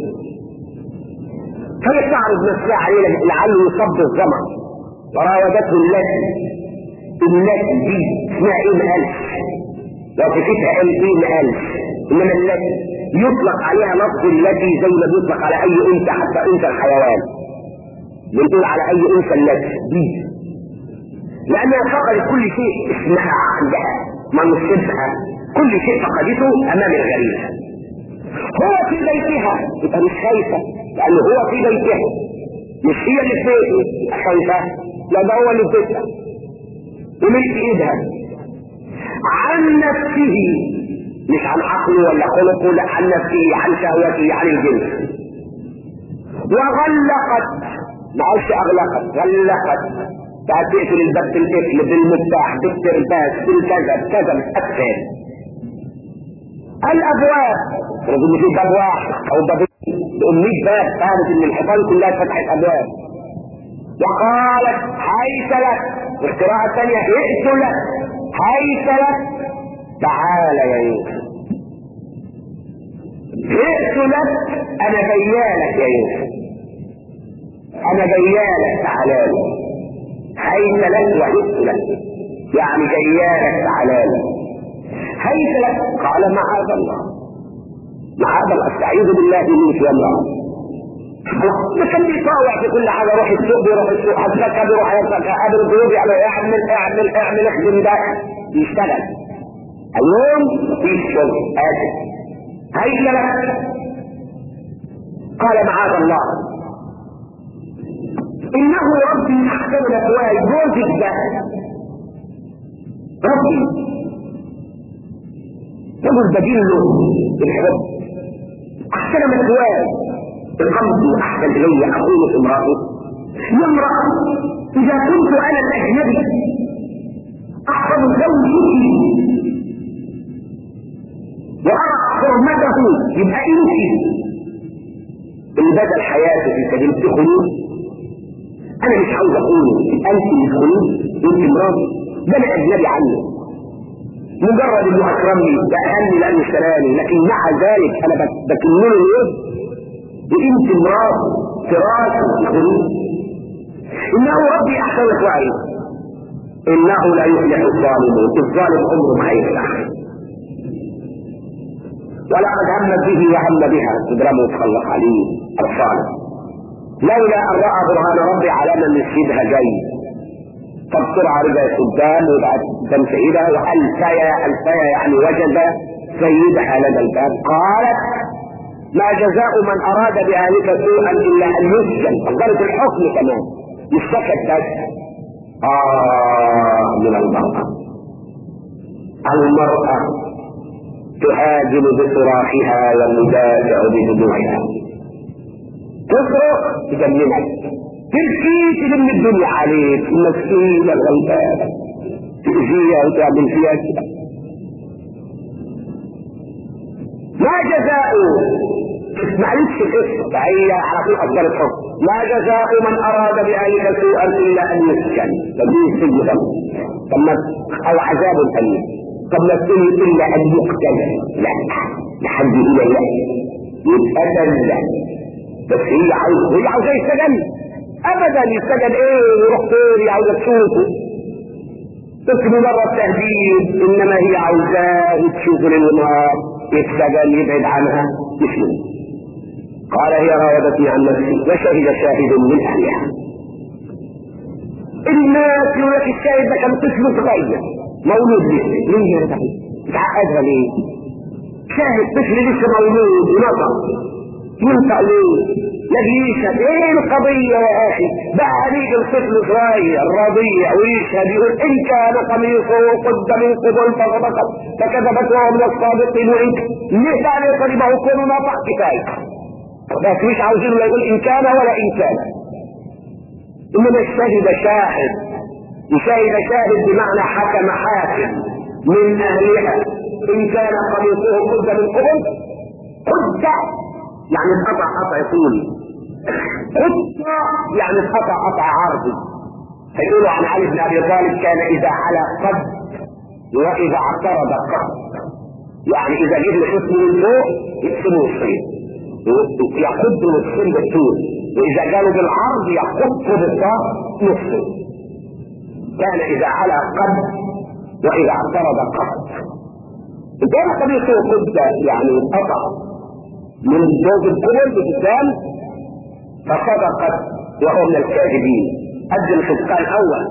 فهي تعرض نفسها عليه لعله يصب الظمأ. وراودته التي، التي دي اسمها ايه مقالش، لو كفتها قال ايه مقالش، انما التي يطلق عليها لفظ التي زي ما بيطلق على اي انثى، حتى انثى الحيوان بنقول على اي انثى التي دي، لانها فقدت كل شيء اسمها عندها منصبها، كل شيء فقدته امام الغريب. هو في بيتها يبقى مش خايفه لانه هو في بيتها، مش هي اللي في بيته خايفه، لا ده هو اللي في بيتها وملك ايدها. عن نفسه، مش عن عقله ولا خلقه، لا عن نفسه، عن شهوته، عن الجنس. وغلقت، ما قالش اغلقت، غلقت، بقى تقفل الباب بالقفل بالمفتاح بالترباس بالكذا كذا متأثر. الابواب رغم في باب واحد او بابين بأمية باب كانت ان الحيطان كلها فتحت ابواب. وقالت حيث لك، والقراءة الثانية ائت لك، حيث لك تعال يا يوسف، ائت لك انا جيالك يا يوسف، انا جيالك تعالى، حيث لك وائت لك يعني جيالك تعالى، حيث لك. قال معاذ الله، معاذ الله استعيذ بالله منك يا امرأة. ما كان بيطاوع في كل حاجه، روح السوق بيروح السوق، هتزكى بيروح يزكى، قابل الضيوف يعمل اعمل اعمل اعمل اخدم ده يشتغل. اليوم مفيش شغل اسف. هيا لك. قال معاذ الله انه ربي احسن مثواي، جوزك ده ربي رجل بديل له بالحب، احسن مثواي بقلبي احسن الي اقول امرأته يا امرأة اذا كنت انا الاجنبي احفظ زوجي وارى حرمته، يبقى انت اللي بدل حياته في سبيل الخلود. انا مش عاوز اقول انت الخلود انت مراتي، ده انا اجنبي عنه، مجرد انه اكرمني بأهلني لانه اشتراني، لكن مع ذلك انا بكمله اليوم وانت امرأة فراش الخلود. انه ربي احسن مثواي انه لا يفلح الظالمون، الظالم عمره ما هيفلح. ولقد همت به وهم بها، تضربه وتخلص عليه الصالح، لولا ان راى برهان ربي على من يسجدها جاي، فبسرعه رجع قدام وبعد قدام سيدها والفيا، الفيا يعني وجد سيدها لدى الباب. قالت ما جزاء من اراد باهلك سوءا الا ان يسجن، قدرت الحكم كمان مش سكت بس. اه من المرأة، المرأة تهاجم بصراخها ومدافع بدموعها، تصرخ تجننك، تركي تلم الدنيا عليك المسكينة الغلبانة تأذيها وتعمل فيها كده. ما جزاء اسمعليش القصة هي على طول أفضل الحكم. ما جزاء من أراد بأهلك سوءا إلا أن يسجن ففيه سجن ثم أو عذاب أليم قبل السجن إلا أن يقتل. لا لحد إلى لا يتقتل لا بس هي عاوز هي عاوزة يسجن أبدا. يسجن إيه ويروح فين؟ عاوزة تشوفه تكتب مرة التهديد إنما هي عاوزاه تشوفه للنهار يتسجن يبعد عنها يسلم. قال هي راودتني عن نفسي وشهد شاهد من اهلها. الناس يقول لك الشاهد ده كان طفل صغير مولود لسه ليه يا صاحبي؟ تعقدها ليه؟ شاهد طفل لسه مولود ونطق ينطق ليه؟ لاجل يشهد. ايه القضيه يا اخي؟ بقى عليك الطفل صغير رضيع ويشهد يقول ان كان قميصه قد من قبل فصدقت فكذبت وهو من الصادقين. وانت ليه بقى ليه ما هو كونه نطق كفايه بس مش عاوزين لا يقول ان كان ولا ان كان. انما الشاهد شاهد يشاهد شاهد بمعنى حكم حاكم من اهلها ان كان قميصه قد من قبل قد يعني انقطع قطع طولي قد يعني انقطع قطع عرضي. هيقولوا عن علي بن ابي طالب كان اذا على قد واذا اعترض قد يعني اذا جبنا حسن من فوق يقسموا الصيد يقض نصفين بالطول واذا قالوا بالعرض يقض بالطاق نصفين. كان اذا على قد واذا اعترض قد. كان قميصه قد يعني انقطع من زوج القبل بقدام فصدقت وهو من الكاذبين. قد الخطقان الاول.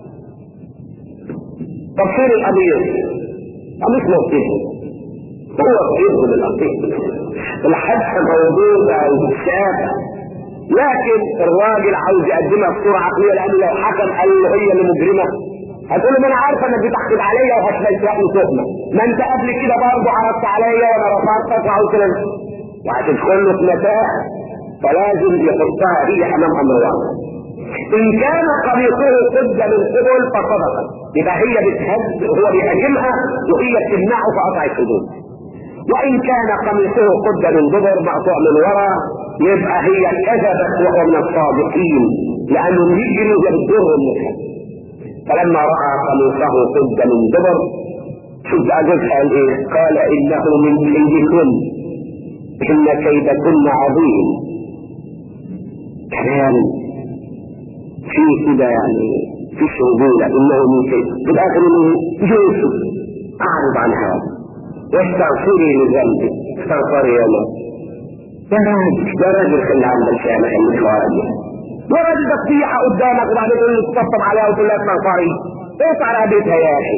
تفسير القميص قميص موجود هو بيظهر الأطيق الحدث موجودة ومتشابه لكن الراجل عاوز يقدمها بصورة عقلية لأنه لو حكم قال له هي اللي مجرمة هتقول له ما انا عارفة انك بتحكم عليا وهتلاقي تهمة ما انت قبل كده برضه عرضت عليا وانا رفعتك وعاوز كده وهتدخل له في متاع فلازم يحطها هي امام امر واحد. ان كان قميصه قد من قبل فصدقت يبقى هي بتهد هو بيهاجمها وهي بتمنعه في قطع الحدود. وان كان قميصه قد من دبر مقطوع من وراء يبقى هي كذبت وهو من الصادقين لانه يجري يبدره المسلم. فلما راى قميصه قد من دبر شد جزء قال ايه؟ قال انه من كيدكن ان كيدكن عظيم. كلام في كده يعني في رجوله انه من كيد في الاخر انه يوسف اعرض عن هذا واستغفري لذنبك استغفري يا الله. يا راجل يا راجل خلي عندك سامح المشوار يا راجل ده فضيحه قدامك وبعدين تقول لي تطبطب عليها وتقول لها استغفري اقطع رقبتها يا اخي.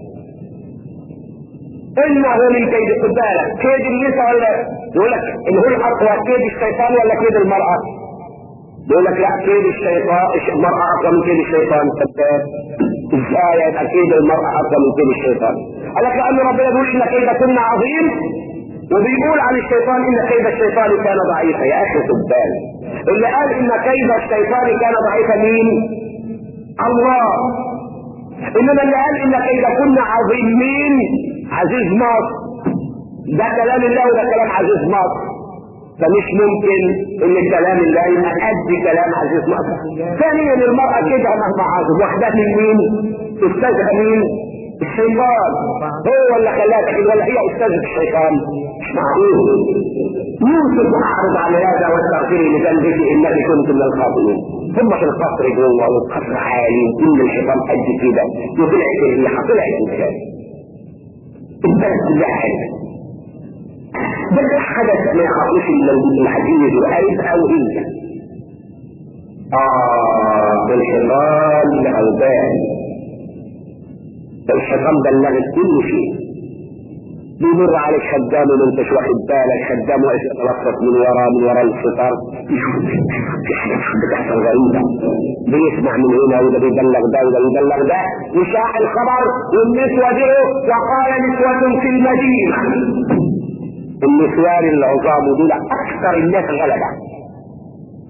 انه من كيد خد بالك كيد النساء ولا يقول لك ان هو الاقوى كيد الشيطان ولا كيد المراه؟ يقول لك لا كيد الشيطان المراه اقوى من كيد الشيطان. ازاي يبقى كيد المراه اقوى من كيد الشيطان؟ قال لك لان ربنا يقول ان كيدكن عظيم وبيقول عن الشيطان ان كيد الشيطان كان ضعيفا. يا اخي خد بالك اللي قال ان كيد الشيطان كان ضعيفا مين؟ الله. انما اللي قال ان كيدكن عظيم مين؟ عزيز مصر. ده كلام الله وده كلام عزيز مصر فمش ممكن ان كلام الله يبقى قد كلام عزيز مصر. ثانيا المرأة كده مهما عظم واحدة من مين؟ استاذها مين؟ الشيطان. هو اللي خلاها كده ولا هي استاذة الشيطان؟ مش معقول. يوسف اعرض عن هذا واستغفري لذنبك انك كنت من الخاطئين. ثم في القصر جوه والقصر عالي كل الحيطان قد كده وطلعت الريحه طلعت الشاي البلد كلها حلوه. ده حدث ما يخافوش الا العزيز وقريب او هي. اه الحيطان لاوبان الحيطان بلغت كل شيء. بيمر عليك خدام وما انتش واخد بالك خدام واقف يتلطف من وراه من وراء الستار في حاجات بتحصل غريبه بيسمع من هنا وده بيبلغ ده وده بيبلغ ده وشاع الخبر والنسوه دي وقال نسوه في المدينه. النسوان العظام دول اكثر الناس غلبه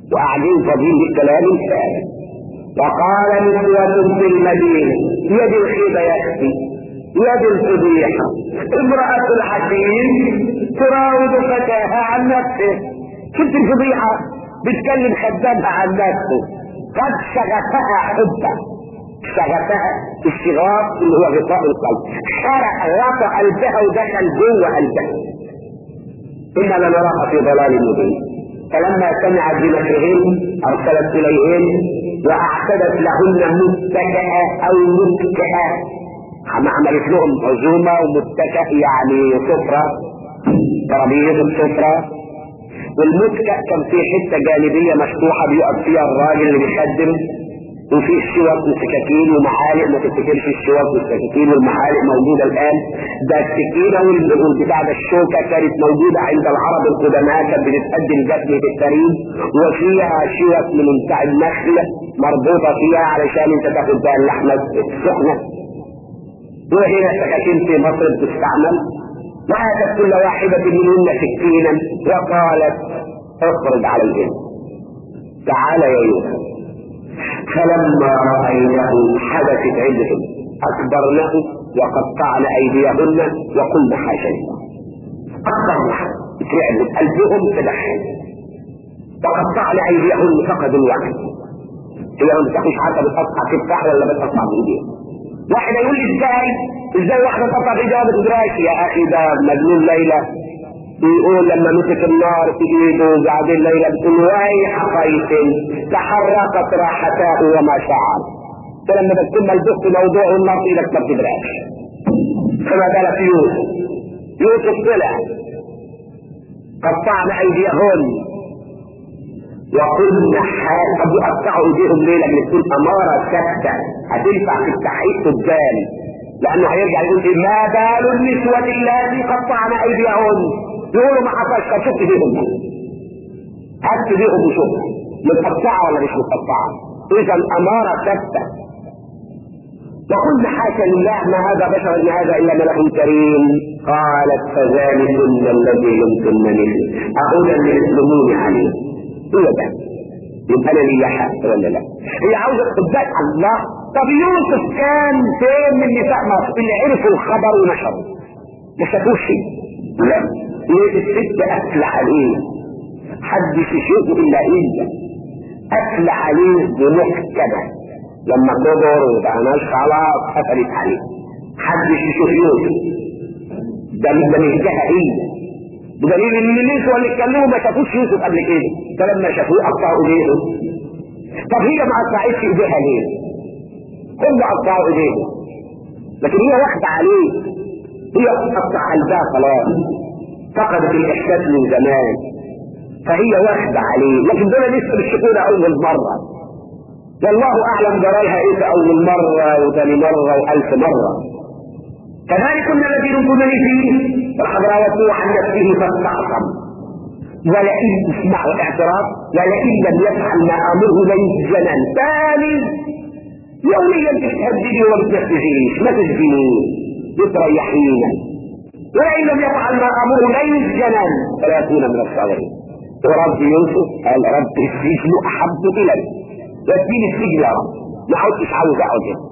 وقاعدين فاضيين بالكلام الفارغ. وقال نسوة في المدينة يد الخيبة يكفي يد الفضيحة امرأة الحكيم تراود فتاها عن نفسه. شفت الفضيحة؟ بتكلم خدامها عن نفسه. قد شغفها حبا. شغفها الشغاف اللي هو غطاء القلب، حرق غطى قلبها ودخل جوه قلبها. إنا لنراها في ضلال مبين. فلما سمعت بمكرهن أرسلت إليهن وأعتدت لهن متكئة أو متكئة. عملت لهم عزومة ومتكئ يعني سفرة، ترابيزة سفرة. والمتكئ كان في حتة جانبية مفتوحة بيقعد فيها الراجل اللي بيخدم، وفي الشوك والسكاكين ومعالق. ما تفتكرش الشوك والسكاكين والمعالق موجودة الآن، ده السكينة والبتاع ده الشوكة كانت موجودة عند العرب القدماء، كانت بتتقدم جسم في التاريخ، وفيها شوك من بتاع النخلة مربوطة فيها علشان انت تاخد بها اللحمة السخنة. وهنا السكاكين في مصر بتستعمل. وآتت كل واحدة منهن سكينا وقالت اخرج عليهم، تعال يا يوسف. فلما رأيناه حدثت عندهم أكبرناه وقطعن أيديهن وقلن حاشا لله. أكبرنا اترعبوا قلبهم تدخل وقطعن أيديهن فقدوا الوعي. هي ما بتاخدش حتى بتقطع تفتح ولا بتقطع بإيديها. واحد يقول لي ازاي ازاي واحدة تقطع بإيديها ما بتدراش؟ يا أخي ده مجنون ليلى بيقول لما مسك النار في ايده وبعدين ليلى بتقول ويح قيس تحركت راحتاه وما شعر. فلما بتكون ملبوس في موضوع النار في ايدك ما بتدراش. فما بالك يوسف؟ يوسف طلع قطعنا ايديهن وقلنا حال. طب يقطعوا ايديهم ليه؟ لما تكون اماره ثابته هتنفع في التحقيق قدام، لانه هيرجع يقول ايه؟ ما بال النسوة اللاتي قطعنا ايديهن. يقولوا ما حصلش. طب شفت بيهم هات بيهم وشوف متقطعه ولا مش متقطعه. اذا الاماره ثابته. وقلنا حاشا لله ما هذا بشر ان هذا الا ملك كريم. قالت فذلكن الذي لمتنني فيه اهدى يسلموني عليه. هو ده يبقى انا لي حق ولا لا؟ هي عاوزه تبقى الله. طب يوسف كان فين من نساء مصر اللي عرفوا الخبر ونشروا؟ ما شافوش شيء. لا ليه الست اكل عليه حد يشوفه الا هي. اكل عليه بمحكمه لما كبر وبقناش خلاص قفلت عليه. حد يشوف يوسف ده ده مش جهه هي، بدليل ان النسوة اللي اتكلموا ما شافوش يوسف قبل كده، فلما شافوه قطعوا ايديهم. طب هي ما قطعتش ايديها ليه؟ هم قطعوا ايديهم لكن هي واخده عليه. هي قطع قلبها خلاص، فقدت الاحساس من زمان، فهي واخده عليه. لكن دول لسه بيشوفونا اول مره، والله اعلم جرالها ايه في اول مره وثاني مره والف مره. كذلك الذي يمكنني فيه فقد راودته عن نفسه فاستعصم. ولئن اسمعوا الاعتراف ولئن لم يفعل ما امره ليسجنن. ثاني يوميا تستهددي وما بتستهديش، ما تسجنين بتريحينا. ولئن لم يفعل ما امره ليسجنن فلا يكون من الصالحين. ورب يوسف قال رب السجن احب الي، وديني السجن يا رب، ما عدتش عاوز اقعد هنا.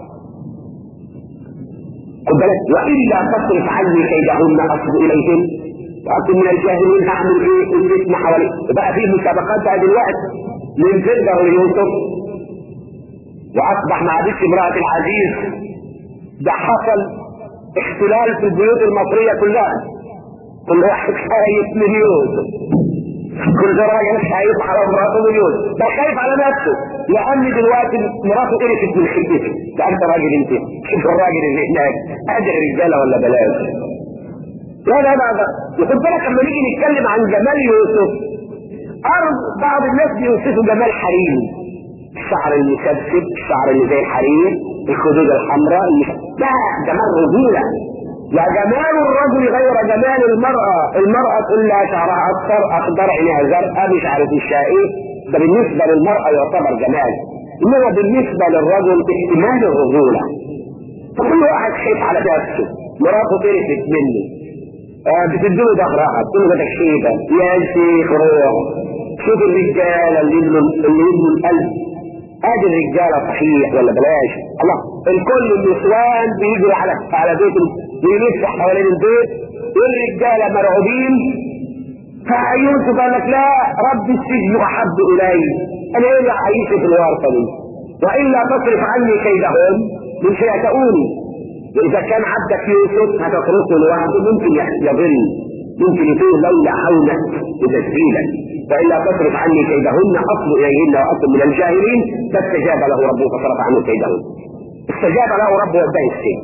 خد بالك، والا تصرف عني كيدهن اصب اليهن واكن من الجاهلين. هعمل ايه؟ الفتنه حوالي بقى فيه مسابقات بقى دلوقتي من تقدر ليوسف، واصبح ما عادش امراه العزيز. ده حصل اختلال في البيوت المصريه كلها، كل واحد خايف من يوسف، كل راجل خايف على مراته من يوسف، ده خايف على نفسه لان دلوقتي مراته قرفت من خلفته. ده انت راجل، انت شوف الراجل اللي هناك قادر رجاله ولا بلاش. لا لا لا لا وخد بالك لما نيجي نتكلم عن جمال يوسف، ارض بعض الناس بيوصفوا جمال حريم، الشعر المسبسب، الشعر اللي زي الحرير، الخدود الحمراء، ده جمال رجوله. لا جمال الرجل غير جمال المرأة. المرأة تقول لها شعرها اصفر اخضر عينها زرقاء مش عارف الشائع، ده بالنسبة للمرأة يعتبر جمال، انما بالنسبة للرجل اكتمال الرجولة. فكل واحد خايف على نفسه، مراته قرفت منه، آه بتديله ظهرها، بتقول له ده تكشيفة يا شيخ روح شوف الرجاله اللي يبنوا اللي يبنوا القلب، ادي الرجاله صحيح ولا بلاش؟ الله، الكل النسوان بيجروا على على بيت بيلف حوالين البيت والرجاله مرعوبين. فيوسف قال لك لا، رب السجن احب الي، انا ايه اللي اعيش في الورطه دي؟ والا تصرف عني كيدهم مش هيأتوني. واذا كان عبدك يوسف هتتركه لوحده ممكن يضل، ممكن يكون لولا عونك وتسجيلك، والا تصرف عني كيدهن اصل اليهن واصل من الجاهلين. فاستجاب له ربه فصرف عنه كيدهن. استجاب له ربه وابتدى السجن.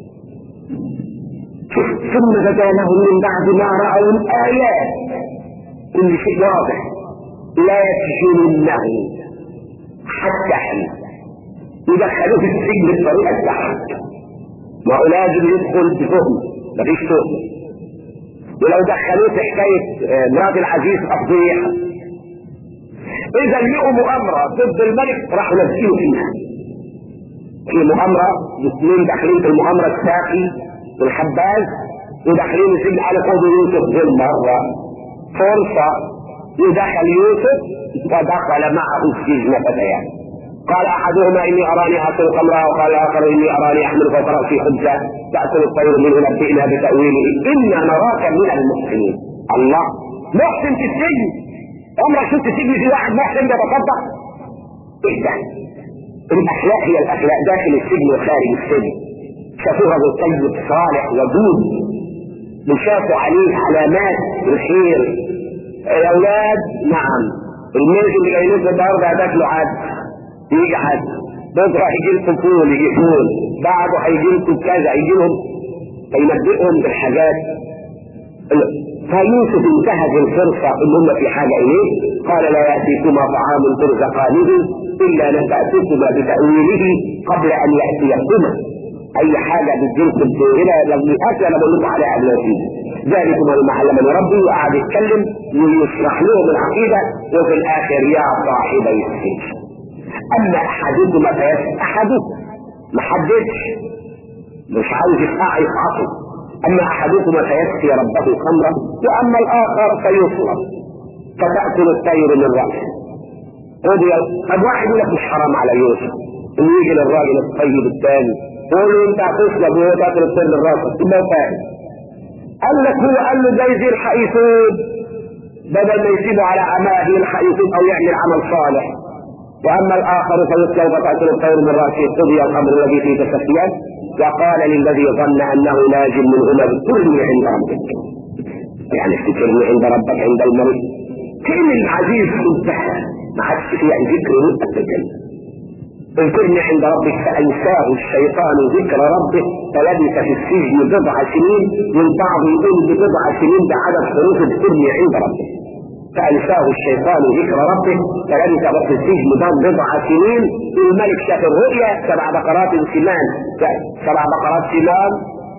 ثم بدا لهم من بعد ما راوا الايات كل شيء واضح، لا يسجننه حتى حين يدخلوه في السجن بطريقه التحت، ما هو لازم يدخل بفهم، مفيش فهم. ولو دخلوه في حكايه مراد العزيز تفضيح. اذا لقوا مؤامره ضد الملك راحوا نزلوا فيها. في مؤامره الاثنين داخلين في المؤامره، الساقي والحباز، وداخلين السجن على قول يوسف ذي المره فرصه يدخل يوسف، ودخل معه السجن فتيان. قال احدهما اني اراني اكل خمرا، وقال الاخر اني اراني احمل فوق راسي خبزه تاكل الطير منه نبئنا بتاويله انا نراك من المحسنين. الله، محسن في السجن؟ عمرك شفت سجن في واحد محسن بيتصدق؟ ايه ده؟ الاخلاق هي الاخلاق داخل السجن وخارج السجن. شافوها بالطيب صالح ودود، وشافوا عليه علامات الخير. الاولاد نعم، الميز اللي جاي لكم النهارده هتاكلوا عدس، يجي عدس، بكره هيجي لكم فول، يجي فول، بعده هيجي لكم كذا، يجي لهم فينبئهم بالحاجات. فيوسف انتهز الفرصه ان هم في حاجه اليه، قال لا ياتيكما طعام ترزقانه الا نباتكما بتاويله قبل ان ياتيكما. اي حاجه بتجيلكم هنا لما الاكل انا بقول لكم عليها قبل ما تيجي. ذلكم ما علمني ربي، وقعد يتكلم ويشرح لهم العقيده. وفي الاخر يا صاحبي السجن اما احدكما فيسأل احدكم، ما حددش، مش عاوز يفعصه. اما احدكما فيسقي ربه خمرا، واما الاخر فيصلب فتاكل الطير من راسه. طب واحد يقول لك مش حرام على يوسف انه يجي للراجل الطيب الثاني يقول له انت هتصلب وهو تاكل الطير من راسك؟ يبقى فاهم. قال لك هو قال له جايز يلحق يتوب، بدل ما يسيبه على عماه يلحق يتوب او يعمل عمل صالح. واما الاخر فيصلب فتاكل الطير من راسه قضي الامر الذي فيه تستفتيان. وقال للذي ظن انه ناج منهما اذكرني عند ربك، يعني افتكرني عند ربك عند الموت. كان العزيز انتهى، ما عادش فيه ذكر مؤكد. اذكرني عند ربك فانساه الشيطان ذكر ربه فلبث في السجن بضع سنين. والبعض يقول بضع سنين بعدد حروف اذكرني عند ربك، فانساه الشيطان ذكر ربه فلبث في السجن بضع سنين. الملك شاف الرؤيا سبع بقرات سمان، سبع بقرات سمان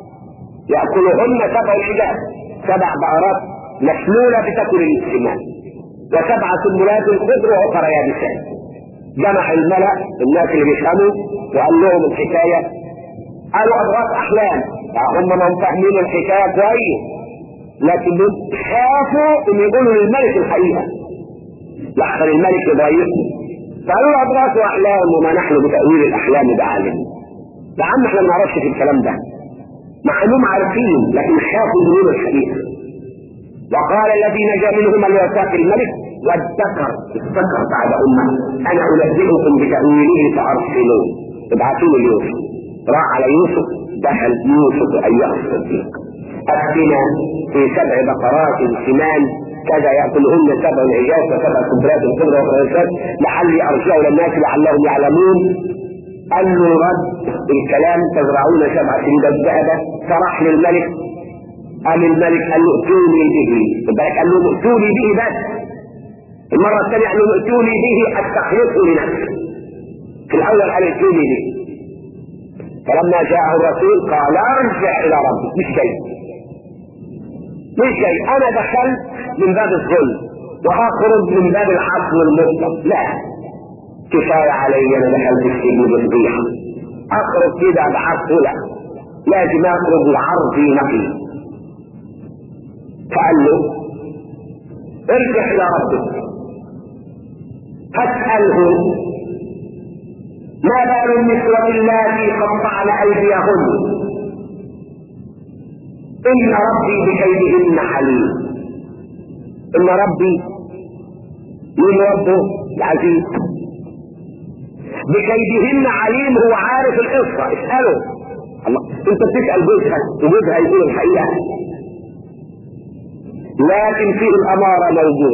ياكلهن سبع حجاب، سبع بقرات مسلوله بتاكل السمان، وسبع سنبلات خضر واخرى يابسات. جمع الملأ الناس اللي بيفهموا وقال لهم الحكايه، قالوا اضغاث احلام، هم ما فاهمين الحكايه كويس، لكن خافوا ان يقولوا للملك الحقيقه لحسن الملك يضايقهم. فقالوا اضغاث احلام وما نحن بتاويل الاحلام بعالم. يا عم احنا ما نعرفش في الكلام ده، مع انهم عارفين لكن خافوا يقولوا الحقيقه. وقال الذي نجا منهما ليتقي الملك وادكر استكر بعد امه انا انبئكم بتاويله فارسلوه، ابعثوا له يوسف. راح على يوسف، دخل يوسف ايها الصديق افتنا في سبع بقرات سمان كذا ياكلهن سبع عجاف وسبع كبرات خضر وخرسات لعلي ارجع للناس لعلهم يعلمون. قال له رد الكلام تزرعون سبع سنين الذهب. فراح للملك، قال الملك قال له ائتوني به، قال له ائتوني به بس. المرة الثانية قال له ائتوني به استخلصه لنفسي. في الأول قال ائتوني به. فلما جاءه الرسول قال ارجع إلى ربك. مش شيء مش شيء أنا دخلت من باب الظلم وأخرج من باب العدل المطلق، لا كفاية علي أنا دخلت السجن بفضيحة، أخرج كده بعرض، لا لازم أخرج العرض نقي. فقال له ارجع إلى ربك فاسأله ما بال النسوة اللاتي قطعن أيديهن إن ربي بكيدهن حليم. إن ربي من ربه العزيز بكيدهن عليم، هو عارف القصة. اسأله. الله، انت بتسأل جوزها وجوزها يقول الحقيقة، لكن فيه الأمارة موجودة.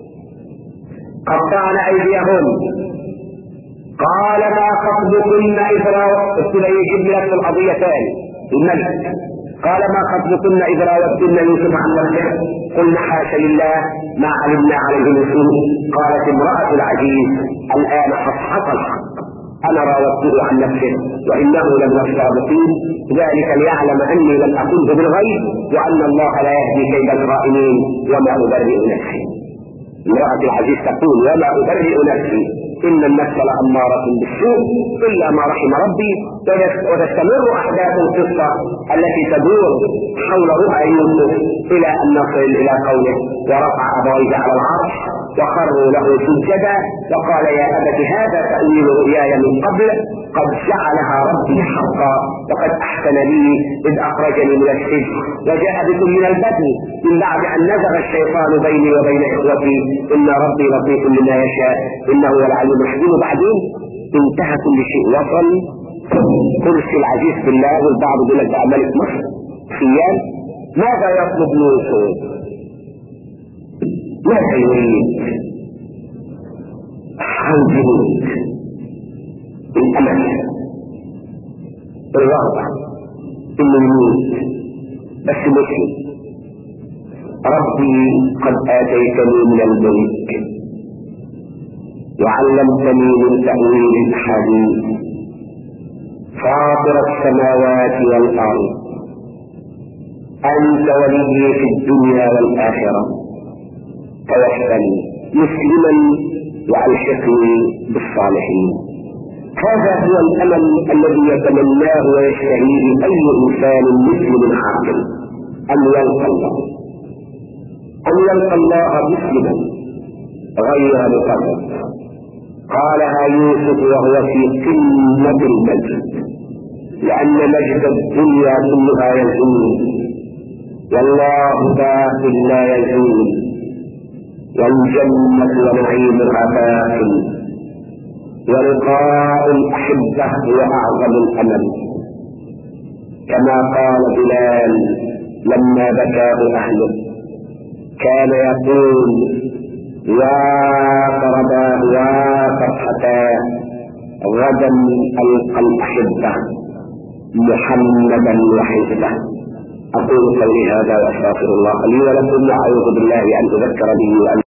قطعن أيديهن قال ما خطبكن إذ راوتن، يجيب لك القضية ثاني الملك. قال ما خطبكن إذ راوتن يوسف عن نفسه قلنا حاشا لله ما علمنا عليه من سوء. قالت امرأة العزيز الآن حصحص الحق أنا راودته عن نفسه وإنه لمن الصادقين، ذلك ليعلم أني لم أكنه بالغيب وأن الله لا يهدي كيد الخائنين وما أبرئ نفسي. امرأة العزيز تقول وما أبرئ نفسي إن النفس لأمارة بالسوء إلا ما رحم ربي. وتستمر أحداث القصة التي تدور حول رؤى يوسف إلى أن نصل إلى قوله ورفع أبويه على العرش وخروا له سجدا وقال يا أبت هذا تأويل رؤياي من قبل قد جعلها ربي حقا وقد أحسن لي إذ أخرجني من السجن وجاء بكم من البدن من بعد أن نزغ الشيطان بيني وبين إخوتي إن ربي لطيف لما يشاء إنه هو العليم الحكيم. بعدين انتهى كل شيء، وصل كرسي العزيز بالله. والبعض يقول لك بقى ملك مصر سيان. ماذا يطلب يوسف؟ ماذا يريد؟ الجنود، الأمل، الرغبة، النموذج، بس مسلم. ربي قد آتيتني من الملك وعلمتني من تأويل الحديث فاطر السماوات والأرض أنت ولي في الدنيا والآخرة توفني مسلما وألحقني بالصالحين. هذا هو الأمل الذي يتمناه ويشتهيه أي إنسان مسلم عاقل، أن يلقى الله، أن يلقى الله مسلما غير مقرب. قالها يوسف وهو في قمة المجد، لأن مجد الدنيا كلها يزول والله باق لا يزول، والجنة ونعيمها باق، ولقاء الأحبة هو أعظم الأمل. كما قال بلال لما بكاه أهله كان يقول يا قرباه يا فرحتاه غدا ألقى الأحبة محمدا وحزبه. أقول قولي هذا وأستغفر الله لي ولكم وأعوذ بالله أن أذكر به وأن